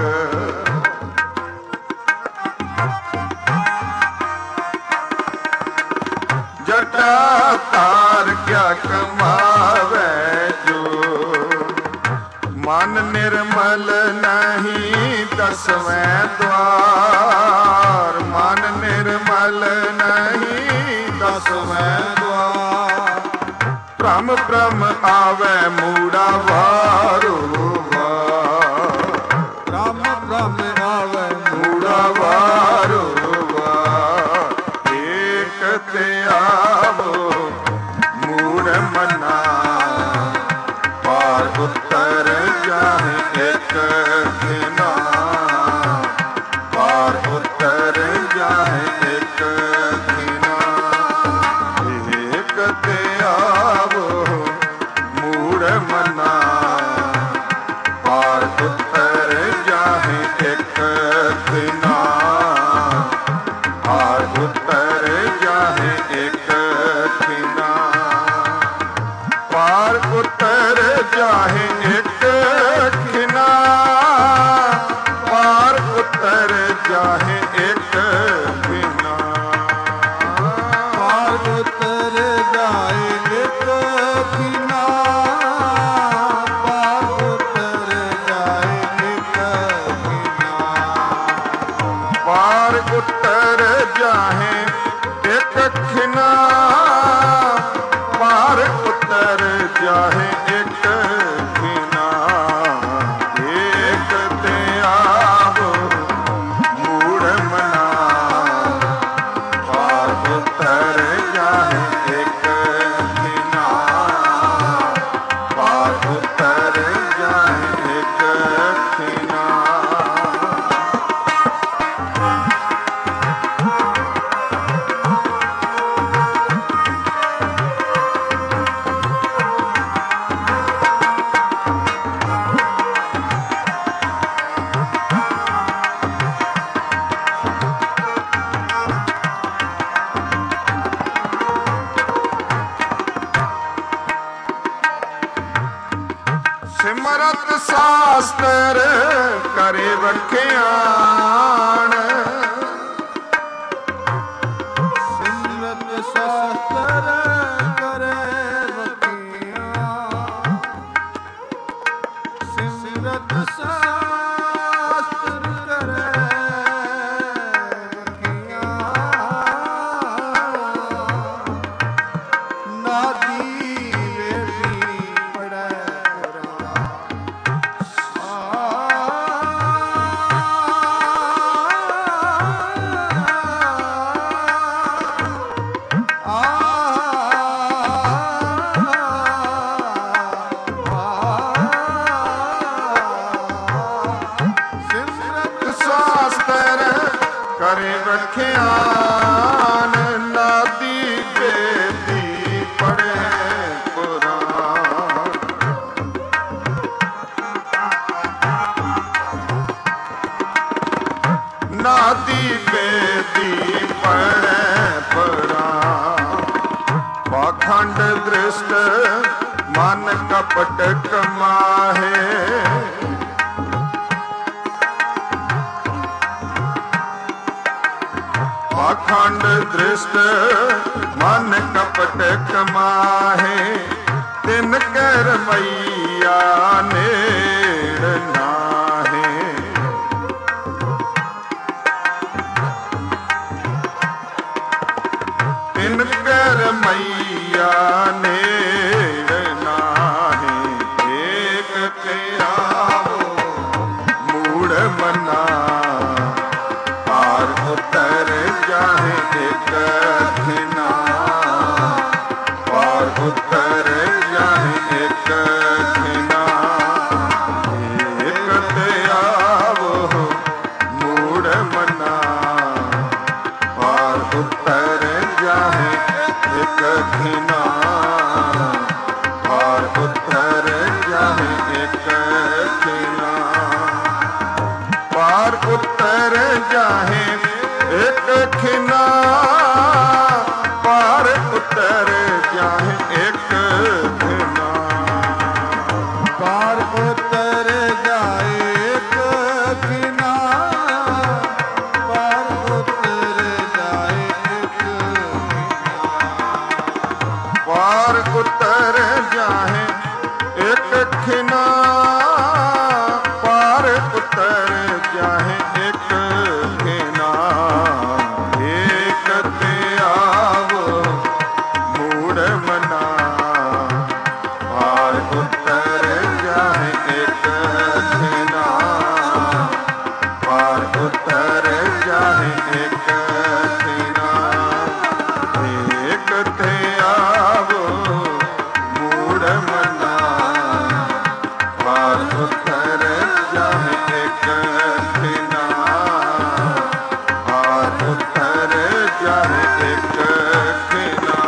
ਜਟਾ ਧਾਰ ਕਿਆ ਕਮਾਵੇ ਜੋਗ। ਮਨ ਨਿਰਮਲ ਨਹੀਂ ਦਸਵੇਂ ਦਵਾਰ ਮਨ ਨਿਰਮਲ ਨਹੀਂ ਦਸਵੇਂ ਦਵਾਰ। ਭ੍ਰਮ ਭ੍ਰਮ ਆਵੇ ਮੂੜਾ ਵਾਰੋ ਵਾਰ ਭ੍ਰਮ ਭ੍ਰਮ ਆਵੇ ਮੂੜਾ ਵਾਰੋ ਵਾਰ। ਏਕ ਤੇ ਆਵੋ ਮੂੜ ਮਨਾ ਪਰ ਉਤਰ ਜਾਹੇ ਇੱਕ ਖਿਨਾ ਪਰ ਉਤਰ ਜਾਹੇ ਇੱਕ ਖਿਨਾ। ਏਕ ਤੇ ਆਵੋ ਮੂੜ ਮਨਾ ਪਰ ਉਤਰ ਜਾਹੇ ਇੱਕ ਖਿਨਾ ਪਰ ਉਤਰ ਜਾਹੇ ਇੱਕ ਖਿਨਾ ਪਰ ਉਤਰ ਜਾਹੇ ਇੱਕ ਖਿਨਾ ਪਰ ਉਤਰ ਜਾਹੇ ਇੱਕ ਖਿਨਾ ਪਰ ਉਤਰ ਜਾਹੇ ਇੱਕ ਖਿਨਾ ਪਰ ਉਤਰ ਜਾਹੇ ਇੱਕ ਖਿਨਾ ਪਰ ਉਤਰ ਜਾਹੇ ਇੱਕ ਖਿਨਾ ਪਰ ਉਤਰ ਜਾਹੇ ਇੱਕ ਖਿਨਾ सिमरत शास्त्र करे बख्यान सिमरत शास्त्र करे बख्यान सिमरत शास्त्र करे बख्यान नादी करे बख्यान नादी बेदी पढ़े पुराण नादी बेदी पढ़े पुराण पाखंड दृष्ट मन कपट कमाहे पाखंड दृष्ट मन कपट कमाहे तिन कर मैया नेड़ नाहे तिन कर मैया नेड़ नाहे एक ते आवो मूड़ मना पार उतर जाहे एक खिना पार उतर जाहे एक खिना एक ते आवो मूड़ मना पार उतर जाहे एक खिना पार उतर जाहे एक खिना पार उतर जाहे एक खिना पार उतर जाहे एक खिना पार उतर जाए एक खिना पार उतर जाए एक पार उतर जाहे एक खिना पार उतर जाहे एक खिना एक ते आवो मूड़ मना पार उतर जाहे एक खिना पार उतर जाहे एक खिना एक ते आवो मूड़ मना पार उतर जाहे एक खिना पार उतर जाहे एक खिना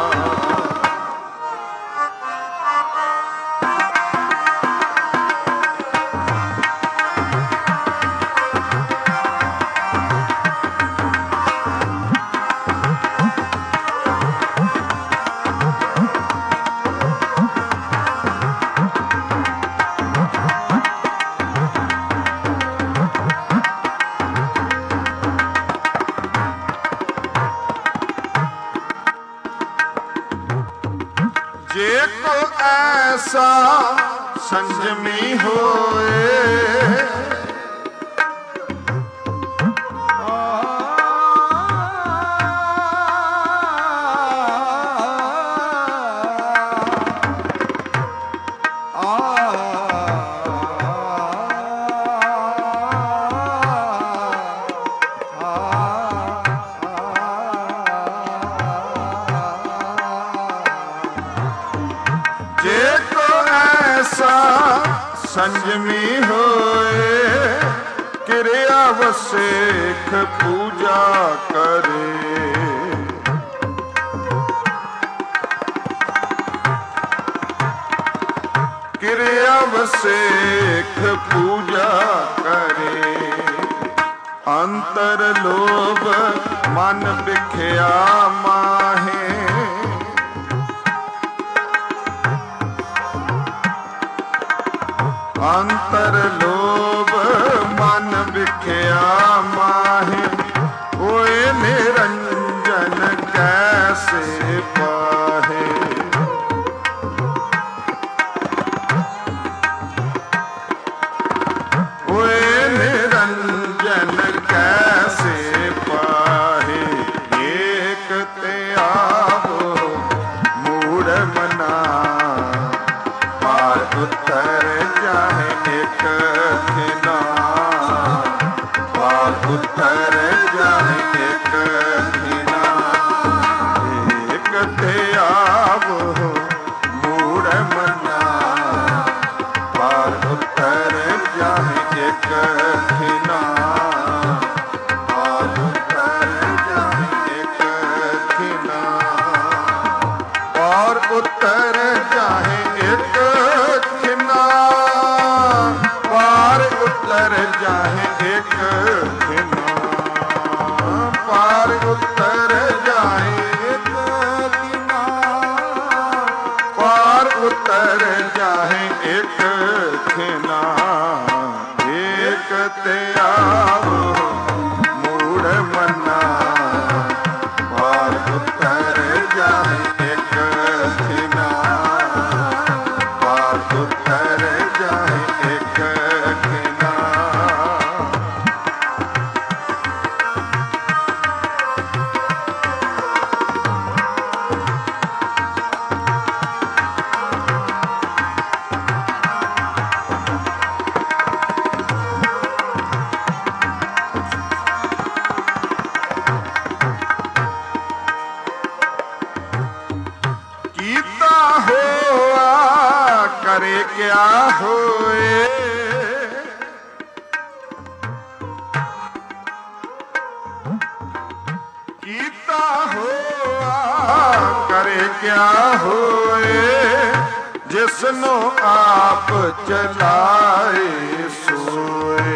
जे को ऐसा संजमी होए जे को ऐसा संजमी होए क्रिया वसेख पूजा करे क्रिया वसेख पूजा करे अंतर लोभ मन बिख्या माहे ਅੰਤਰ ਲੋਭ ਮਨ ਵਿਖਿਆ ਮਾਹੇ, ਹੋਏ ਨਿਰੰਜਨ ਕੈਸੇ ਪਾਹੇ। ਹੋਏ ਨਿਰੰਜਨ ਕੈਸੇ ਪਾਹੇ, ਏਕ ਤੇ ਆਵੋ ਮੂੜ ਮਨਾ, ਪਾਰ ਉਤਰ ਜਾਹੇ ਇੱਕ ਖਿਨਾ, ਪਾਰ ਉਤਰ ਜਾਹੇ ਇੱਕ ਖਿਨਾ। ਏਕ ਤੇ ਆਵੋ ਮੂੜ ਮਨਾ, ਪਾਰ ਉਤਰ ਜਾਹੇ ਇੱਕ ਖਿਨਾ, ਪਾਰ ਉਤਰ ਜਾਹੇ ਇੱਕ ਖਿਨਾ। ਪਾਰ ਉਤਰ ਜਾਹੇ ਇੱਕ ਖਿਨਾ, ਪਾਰ ਉਤਰ ਜਾਹੇ ਇੱਕ ਖਿਨਾ, ਪਾਰ ਉਤਰ ਜਾਹੇ ਇੱਕ ਖਿਨਾ, ਪਾਰ ਉਤਰ ਜਾਹੇ ਇੱਕ ਖਿਨਾ। ਏਕ ਤੇ ਆਵੋ ਮੂੜ ਮਨਾ, ਪਾਰ ਉਤਰ ਜਾਹੇ ਇੱਕ ਖਿਨਾ, ਪਾਰ ਉਤਰ ਜਾਹੇ ਇੱਕ ਖਿਨਾ। ਕੀਤਾ ਹੋਆ ਕਰੇ ਕਿਆ ਹੋਏ, ਕੀਤਾ ਹੋਆ ਕਰੇ ਕਿਆ ਹੋਏ, ਜਿਸਨੂੰ ਆਪ ਚਲਾਏ ਸੋਏ।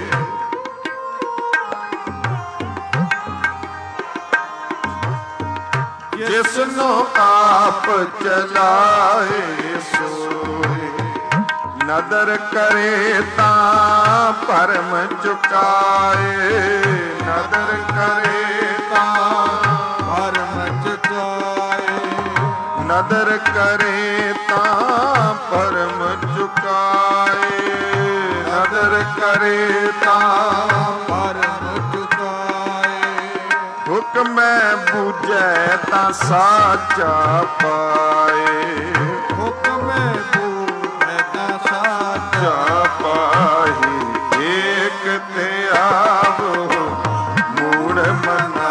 ਜਿਸਨੂੰ ਆਪ ਚਲਾਏ ਸੋਏ। ਨਦਰ ਕਰੇ ਤਾਂ ਭਰਮ ਚੁਕਾਏ, ਨਦਰ ਕਰੇ ਤਾਂ ਭਰਮ ਚੁਕਾਏ, ਨਦਰ ਕਰੇ ਤਾਂ ਭਰਮ ਚੁਕਾਏ, ਨਦਰ ਕਰੇ ਤਾਂ ਭਰਮ ਚੁਕਾਏ। ਹੁਕਮੈ ਬੂਝੈ ਤਾਂ ਸਾਚਾ ਪਾਏ, ਹੁਕਮੈ ਬੂਝੈ ਤਾਂ ਸਾਚਾ ਪਾਏ। ਏਕ ਤੇ ਆਵੋ ਮੂੜ ਮਨਾ,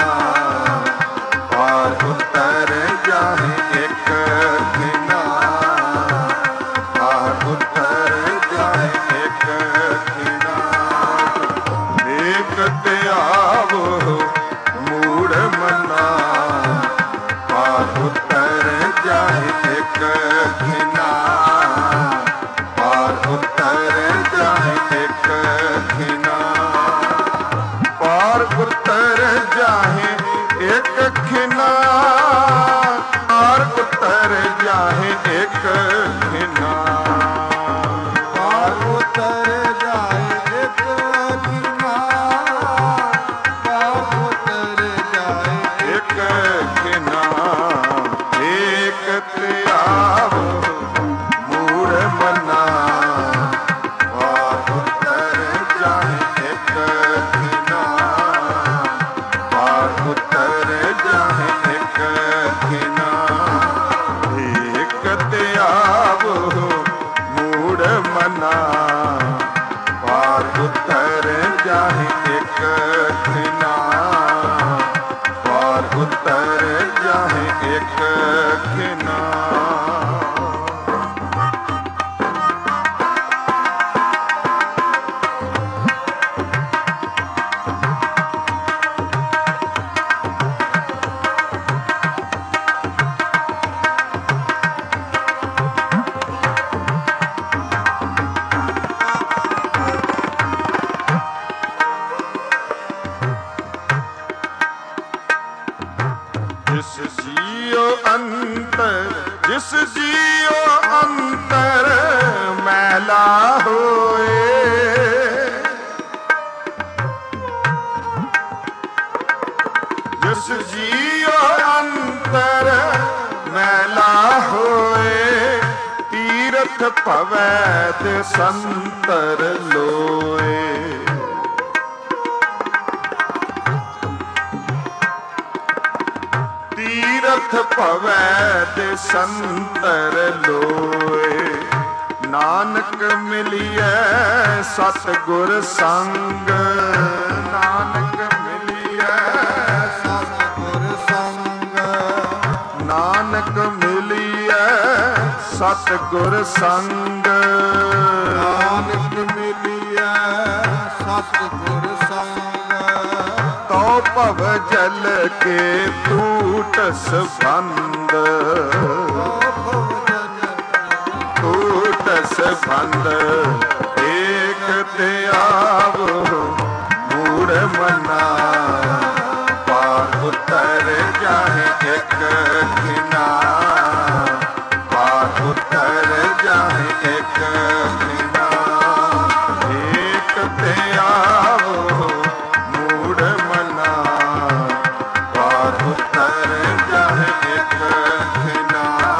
ਪਾਰ ਉਤਰ ਜਾਹੇ ਇੱਕ ਖਿਨਾ, ਪਾਰ ਉਤਰ ਜਾਹੇ ਇੱਕ ਖਿਨਾ। ਏਕ ਤੇ ਆਵੋ ਮੂੜ ਮਨਾ, ਪਾਰ ਉਤਰ ਜਾਹੇ ਇੱਕ ਖਿਨਾ, ਪਾਰ ਉਤਰ ਜਾਹੇ ਇੱਕ ਖਿਨਾ। ਪਾਰ ਉਤਰ ਜਾਹੇ ਇੱਕ ਖਿਨਾ, ਪਾਰ ਉਤਰ ਜਾਹੇ ਇੱਕ ਖਿਨਾ, ਪਾਰ ਉਤਰ ਜਾਹੇ ਇੱਕ ਖਿਨਾ, ਪਾਰ ਉਤਰ ਜਾਹੇ ਇੱਕ ਖਿਨਾ। ਏਕ ਤੇ ਆਵੋ ਮੂੜ ਮਨਾ, ਪਾਰ ਉਤਰ ਜਾਹੇ ਇੱਕ ਖਿਨਾ, ਪਾਰ ਉਤਰ ਜਾਹੇ ਇੱਕ ਖਿਨਾ। ਏਕ ਤੇ ਆਵੋ ਮੂੜ ਮਨਾ, ਪਾਰ ਉਤਰ ਜਾਹੇ ਇੱਕ ਖਿਨਾ, ਪਾਰ ਉਤਰ ਜਾਹੇ ਇੱਕ ਖਿਨਾ। ਜਿਸ ਜੀਉ ਅੰਤਰ ਮੈਲਾ ਹੋ ਤੀਰਥ ਭਵੈ ਤੇ ਸੰਤਰ ਲੋਏ। ਤੀਰਥ ਭਵੈ ਤੇ ਸੰਤਰ ਲੋਏ। ਨਾਨਕ ਮਿਲਿਐ ਸਤਿਗੁਰ ਸੰਗ। ਨਾਨਕ ਮਿਲਿਐ ਸਤਿਗੁਰ ਸੰਗ। ਨਾਨਕ ਮਿਲਿਐ ਸਤਿਗੁਰ ਸੰਗ। ਨਾਨਕ ਮਿਲਿਐ ਸਤਿਗੁਰ ਸੰਗ। ਤਉ ਭਵ ਜਲ ਕੇ ਟੂਟਸ ਬੰਦ। ਟੂਟਸ ਬੰਦ ਏਕ ਤੇ ਆਵੋ ਮੂੜ ਮਨਾ। ਪਾਰ ਉਤਰ ਜਾਹੇ ਇੱਕ ਖਿਨਾ। ਪਾਰ ਉਤਰ ਜਾਹੇ ਇੱਕ ਖਿਨਾ। ਏਕ ਤੇ ਆਵੋ ਮੂੜ ਮਨਾ। ਪਾਰ ਉਤਰ ਜਾਹੇ ਇੱਕ ਖਿਨਾ।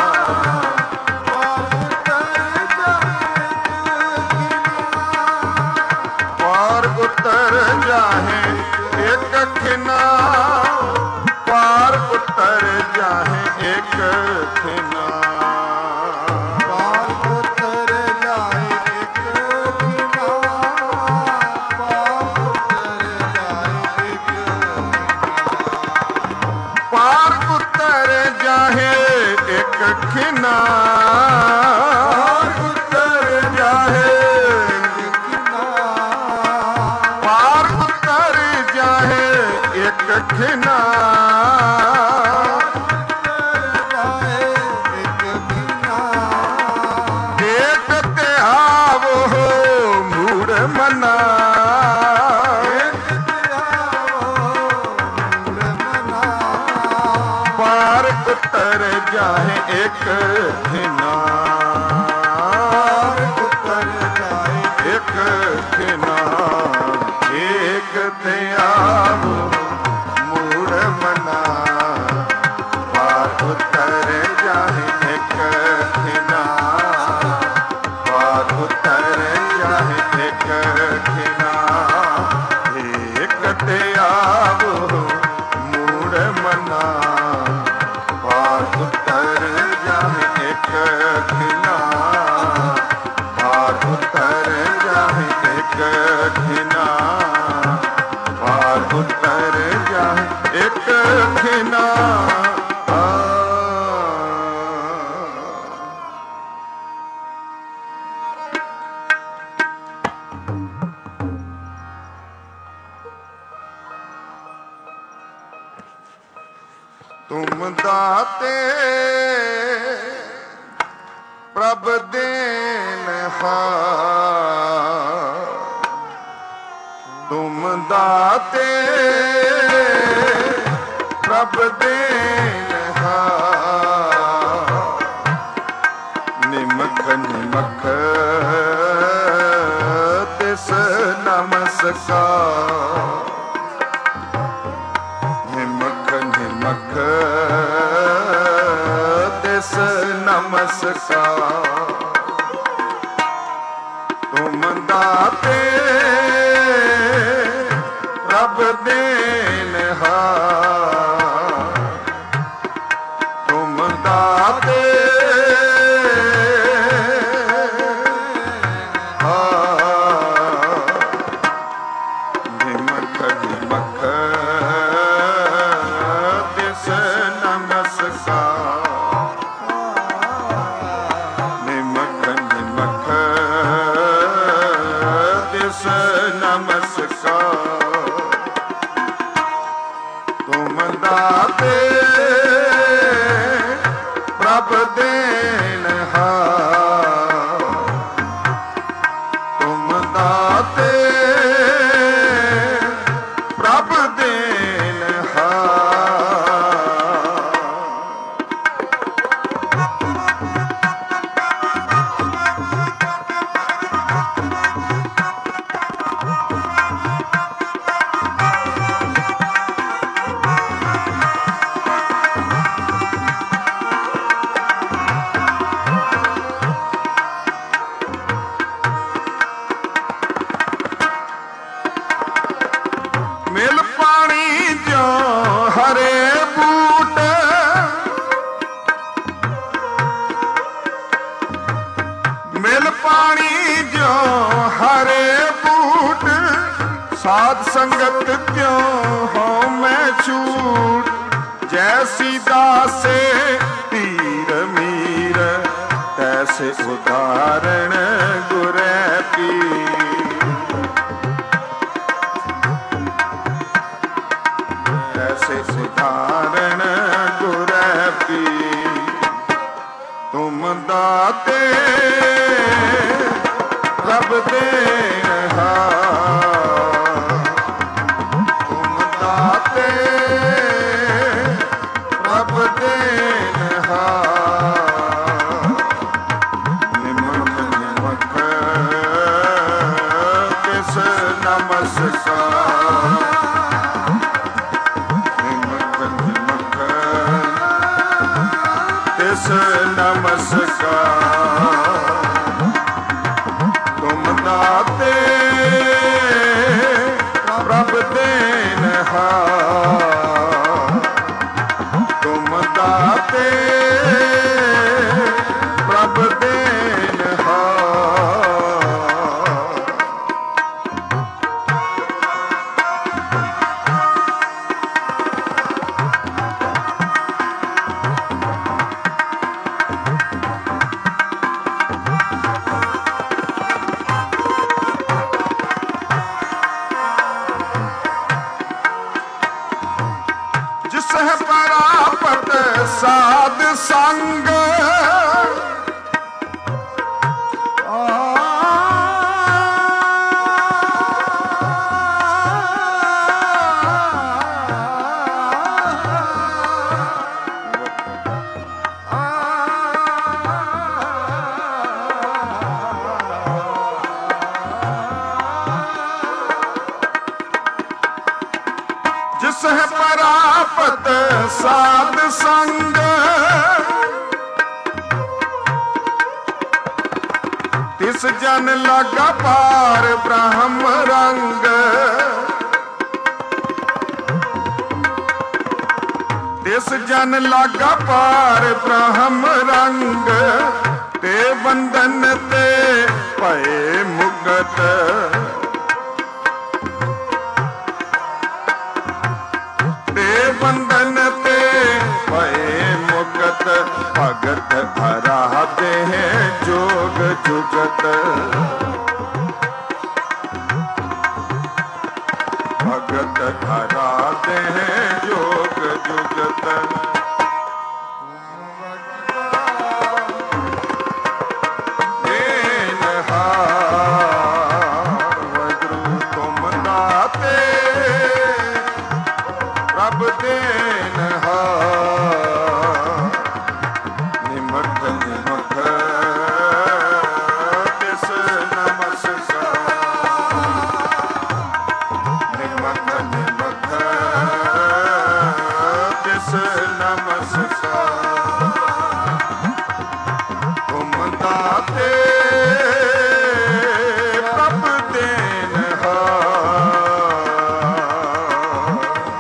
ਪਾਰ ਉਤਰ ਜਾਹੇ ਇੱਕ ਖਿਨਾ। ਪਾਰ ਉਤਰ ਜਾਹੇ ਇੱਕ ਖਿਨਾ। ਪਾਰ ਉਤਰ ਜਾਏ ਇੱਕ ਖਿਨਾ। ਪਾਰ ਉਤਰ ਜਾਏ ਇੱਕ ਪਾਰ ਉਤਰ ਜਾਹੇ ਇੱਕ ਖਿਨਾ। ਪਾਰ ਉਤਰ ਜਾਹੇ ਪਾਰ ਉਤਰ ਜਾਹੇ ਇੱਕ ਖਿਨਾ। ਏਕ ਤੇ ਆਵੋ ਮੂੜ ਮਨਾ। ਪਾਰ ਉਤਰ ਜਾਹੇ ਇੱਕ ਖਿਨਾ। ਉਤਰ ਜਾਏ ਇੱਕ ਖਿਨਾ। ਏਕ ਤੇ ਆਵੋ ਮੂੜ ਮਨਾ। ਪਾਰ ਉਤਰ ਜਾਹੇ ਇੱਕ ਖਿਨਾ। ਪਾਰ ਉਤਰ ਜਾਹੇ ਇੱਕ ਖਿਨਾ। ਏਕ ਤੇ ਆਵੋ ਮੂੜ ਮਨਾ। ਪਾਰ ਉਤਰ ਜਾਹੇ ਇੱਕ ਖਿਨਾ। ਪਾਰ ਉਤਰ ਜਾਹੇ ਇੱਕ ਖਿਨਾ। ਪਾਰ ਉਤਰ ਜਾਹੇ ਇੱਕ ਖਿਨਾ। ਤੁਮ ਦਾਤੇ ਪ੍ਰਭ ਦੇਨਹਾਰ। ਤੁਮ ਦਾਤੇ ਪ੍ਰਭ ਦੇਨਹਾਰ। ਨਿਮਖ ਨਿਮਖ ਤਿਸ ਨਮਸਕਾਰ। ਨਿਮਖ ਨਿਮਖ ਤਿਸ ਨਮਸਕਾਰ। ਤੁਮ ਦਾਤੇ ਪ੍ਰਭ ਦੇਨਹਾਰ। ਤੁਮ ਦਾਤੇ ਨਿਮਖ ਨਿਮਖ ਤਿਸ ਨਮਸਕਾਰ। ਨਿਮਖ ਨਿਮਖ ਤਿਸ ਨਮਸਕਾਰ। ਤੁਮ पानी जो हरे बूट, साध संगत त्यों हो मैं छूट। जैसी दासे पीर मीर, तैसे उदाहरण गुरै पीर। तैसे उदाहरण गुरै पीर। तुम दाते रब देनहार, तुम दाते रब देनहार। निमक निमक किस नमस्कार, निमक निमक किस नमस्कार। तुम दाते रब देनहार, तुम दाते रब देनहार। जिस है परापत साध संग, जिस है परापत साध संग, तिस जन लगा पार ब्रह्म रंग। तिस जन लगा पार ब्रह्म रंग, ते बंधन ते भये मुक्त। बंधन ते भये मुक्त, भगत आराधे हैं जोग जुगत। भगत आराधे हैं जोग जुगत। देनहार वाहिगुरू तुम दाते रब देनहार। निमक निमक किस नमस्कार, निमक निमक किस नमस्कार। तुम दाते रब देनहार,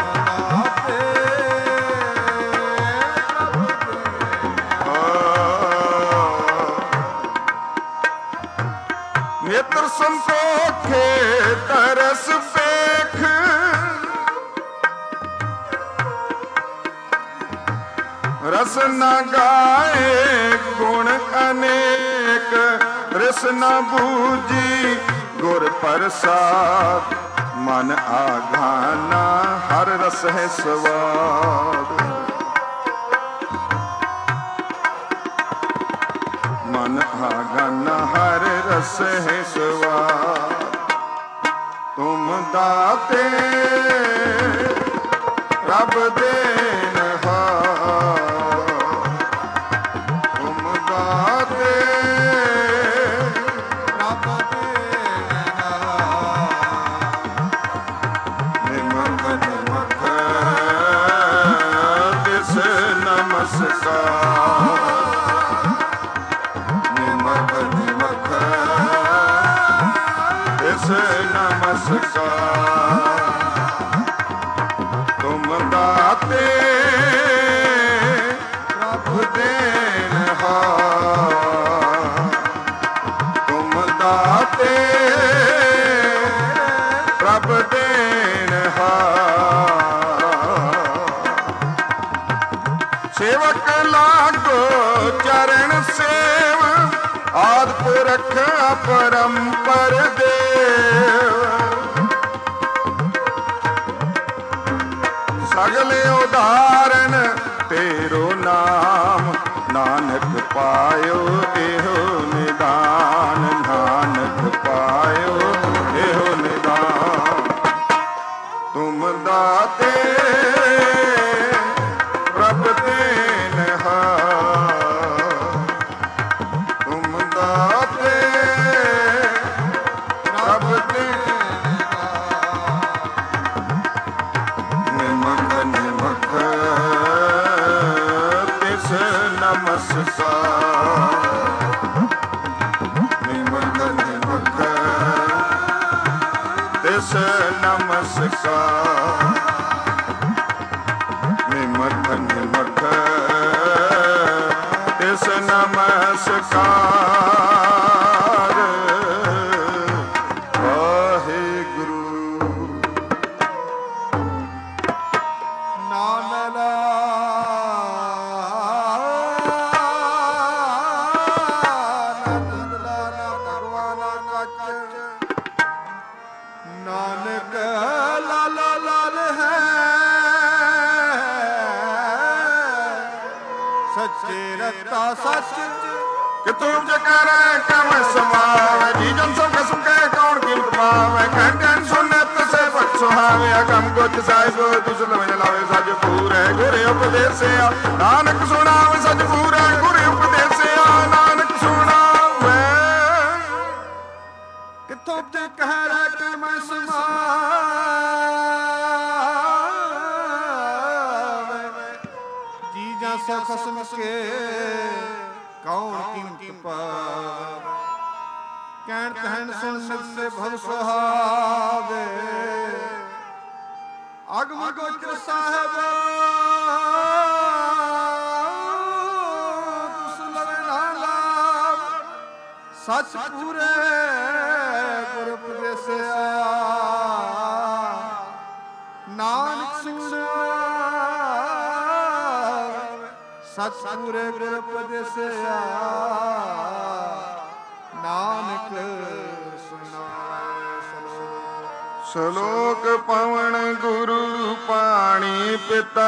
नेत्र संतोखे तरस पेख। रस न गाए गुण अनेक, रस न बूझी गुर प्रसाद। मन आघाना हर रस है स्वाद, मन आघाना हर रस है स्वाद। तुम दाते रब देनहार, तुम दाते रब देनहार। निमक निमक किस नमस्कार, निमक निमक किस नमस्कार। तुम दाते रब देनहार, तुम ਦਾਤੇ ਪ੍ਰਭ ਦੇਨਹਾਰ। ਸੇਵਕ ਲਾਗੋ ਚਰਨ ਸੇਵ ਆਦਿ ਪੁਰਖ ਅਪਰੰਪਰ ਦੇਵ। ਸਗਲੇ ਉਦਾਹਰਨ ਤੇਰੋ ਨਾਮ ਨਾਨਕ ਪਾਇਓ ਇਹੋ ਨਿਦਾਨ। ਨਾਨਕ ਪਾਇਓ ਇਹੋ ਨਿਦਾਨ। ਤੁਮ ਦਾਤੇ ਪ੍ਰਭ ਦੇਨਹਾਰ। ਤੁਮ ਦਾਤੇ ਪ੍ਰਭ ਦੇਨਹਾਰ। ਨਿਮਖ ਨਿਮਖ ਤਿਸ ਨਮਸਕਾਰ। ਨਿਮਖ ਨਿਮਖ ਤਿਸ ਨਮਸਕਾਰ। ਨਿਮਖ ਨਿਮਖ ਤਿਸ ਨਮਸਕਾਰ। ਵਾਹਿਗੁਰੂ। ਨਾਨਕ ਨਾਨਕ ਲਾਲ ਲਾਲ ਹੈ ਸੱਚੇ ਰਤਾ ਸੱਚ। ਕਿ ਤੁਮ ਜਕਰੈ ਕਮ ਸਮਾਵੈ ਜੀ ਜਨ ਸਭ ਕਸਮ ਕੈ ਕੌਣ ਕੀਮਤ ਪਾਵੈ। ਕਹਿ ਕਹਿ ਸੁਨੈ ਤਸੇ ਬਖ ਸੁਹਾਵੇ ਅਗਮ ਗੁਚ ਸਾਹਿਬ ਤੁਸ ਲਵਨ ਲਾਵੇ ਸਜ ਪੂਰੈ ਗੁਰ ਉਪਦੇਸਿਆ ਨਾਨਕ ਸੁਣਾਵੇ ਸਜ ਪੂਰੈ ਗੁਰ ਉਪਦੇਸਿਆ ਨਾਨਕ ਸੁਣਾਵੇ। ਕਿਥੋਂ ਤੇ ਕਹਿ ਰਹਿ ਕੇ ਮੈਂ ਸਮਾਵੇ ਜੀ ਜਾਂ ਸੋ ਖਸਮ ਕੇ ਕੌਣ ਕੀਮਤ ਪਾਵੇ। ਕਹਿਣ ਤਹਿਣ ਸੁਣ ਨਿਸੇ ਭਵ ਸੁਹਾਵੇ ਅਗਮ ਗੋਚਰ ਸਾਹਿਬ ਤੁਸ ਲਵੇ ਨਾ ਲਾਭ। ਸੱਚ ਪੂਰੇ ਗੁਰ ਉਪਦੇਸਿਆ ਨਾਨਕ ਸੁਣਾਵੇ। ਸੱਚ ਪੂਰੇ ਗੁਰ ਉਪਦੇਸਿਆ ਨਾਨਕ ਸੁਣਾਵੇ। ਸ਼ਲੋਕ ਪਵਨ ਗੁਰੂ ਪਾਣੀ ਪਿਤਾ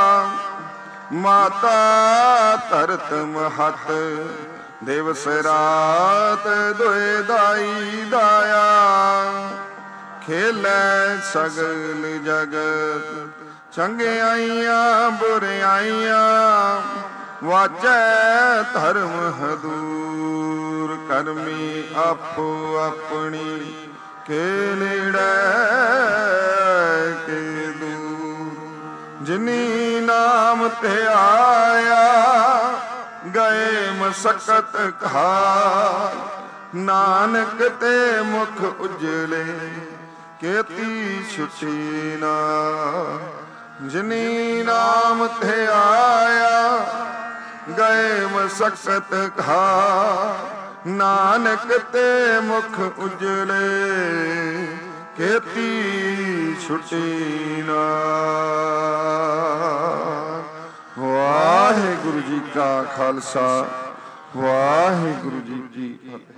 ਮਾਤਾ ਧਰਤ ਮਹਤ ਦਿਵਸ ਰਾਤ ਦੁਇ ਦਾਈ ਦਾਇਆ। ਖੇਲੈ ਸਗਲ ਜਗਤ ਚੰਗਿਆਈਆਂ ਬੁਰਿਆਈਆਂ ਵਾਚੈ ਧਰਮ ਹਦੂਰ। ਕਰਮੀ ਆਪੋ ਆਪਣੀ ਕੇ ਨੇੜੇ ਕੇ ਦੂਰ। ਜਿਨੀ ਨਾਮ ਤੇ ਆਇਆ ਗਏ ਮਸਕਤ ਘਾਰ। ਨਾਨਕ ਤੇ ਮੁਖ ਉਜਲੇ ਕੇਤੀ ਛੁਟੀ ਨਾ। ਜਿਨੀ ਨਾਮ ਤੇ ਆਇਆ ਗਏ ਮਸਕਤ ਘਾਰ। ਨਾਨਕ ਤੇ ਮੁਖ ਉਜਲੇ ਕੇਤੀ ਛੁਟੀ ਨਾ। ਵਾਹਿਗੁਰੂ ਜੀ ਕਾ ਖਾਲਸਾ ਵਾਹਿਗੁਰੂ ਜੀ ਕੀ ਫਤਿਹ।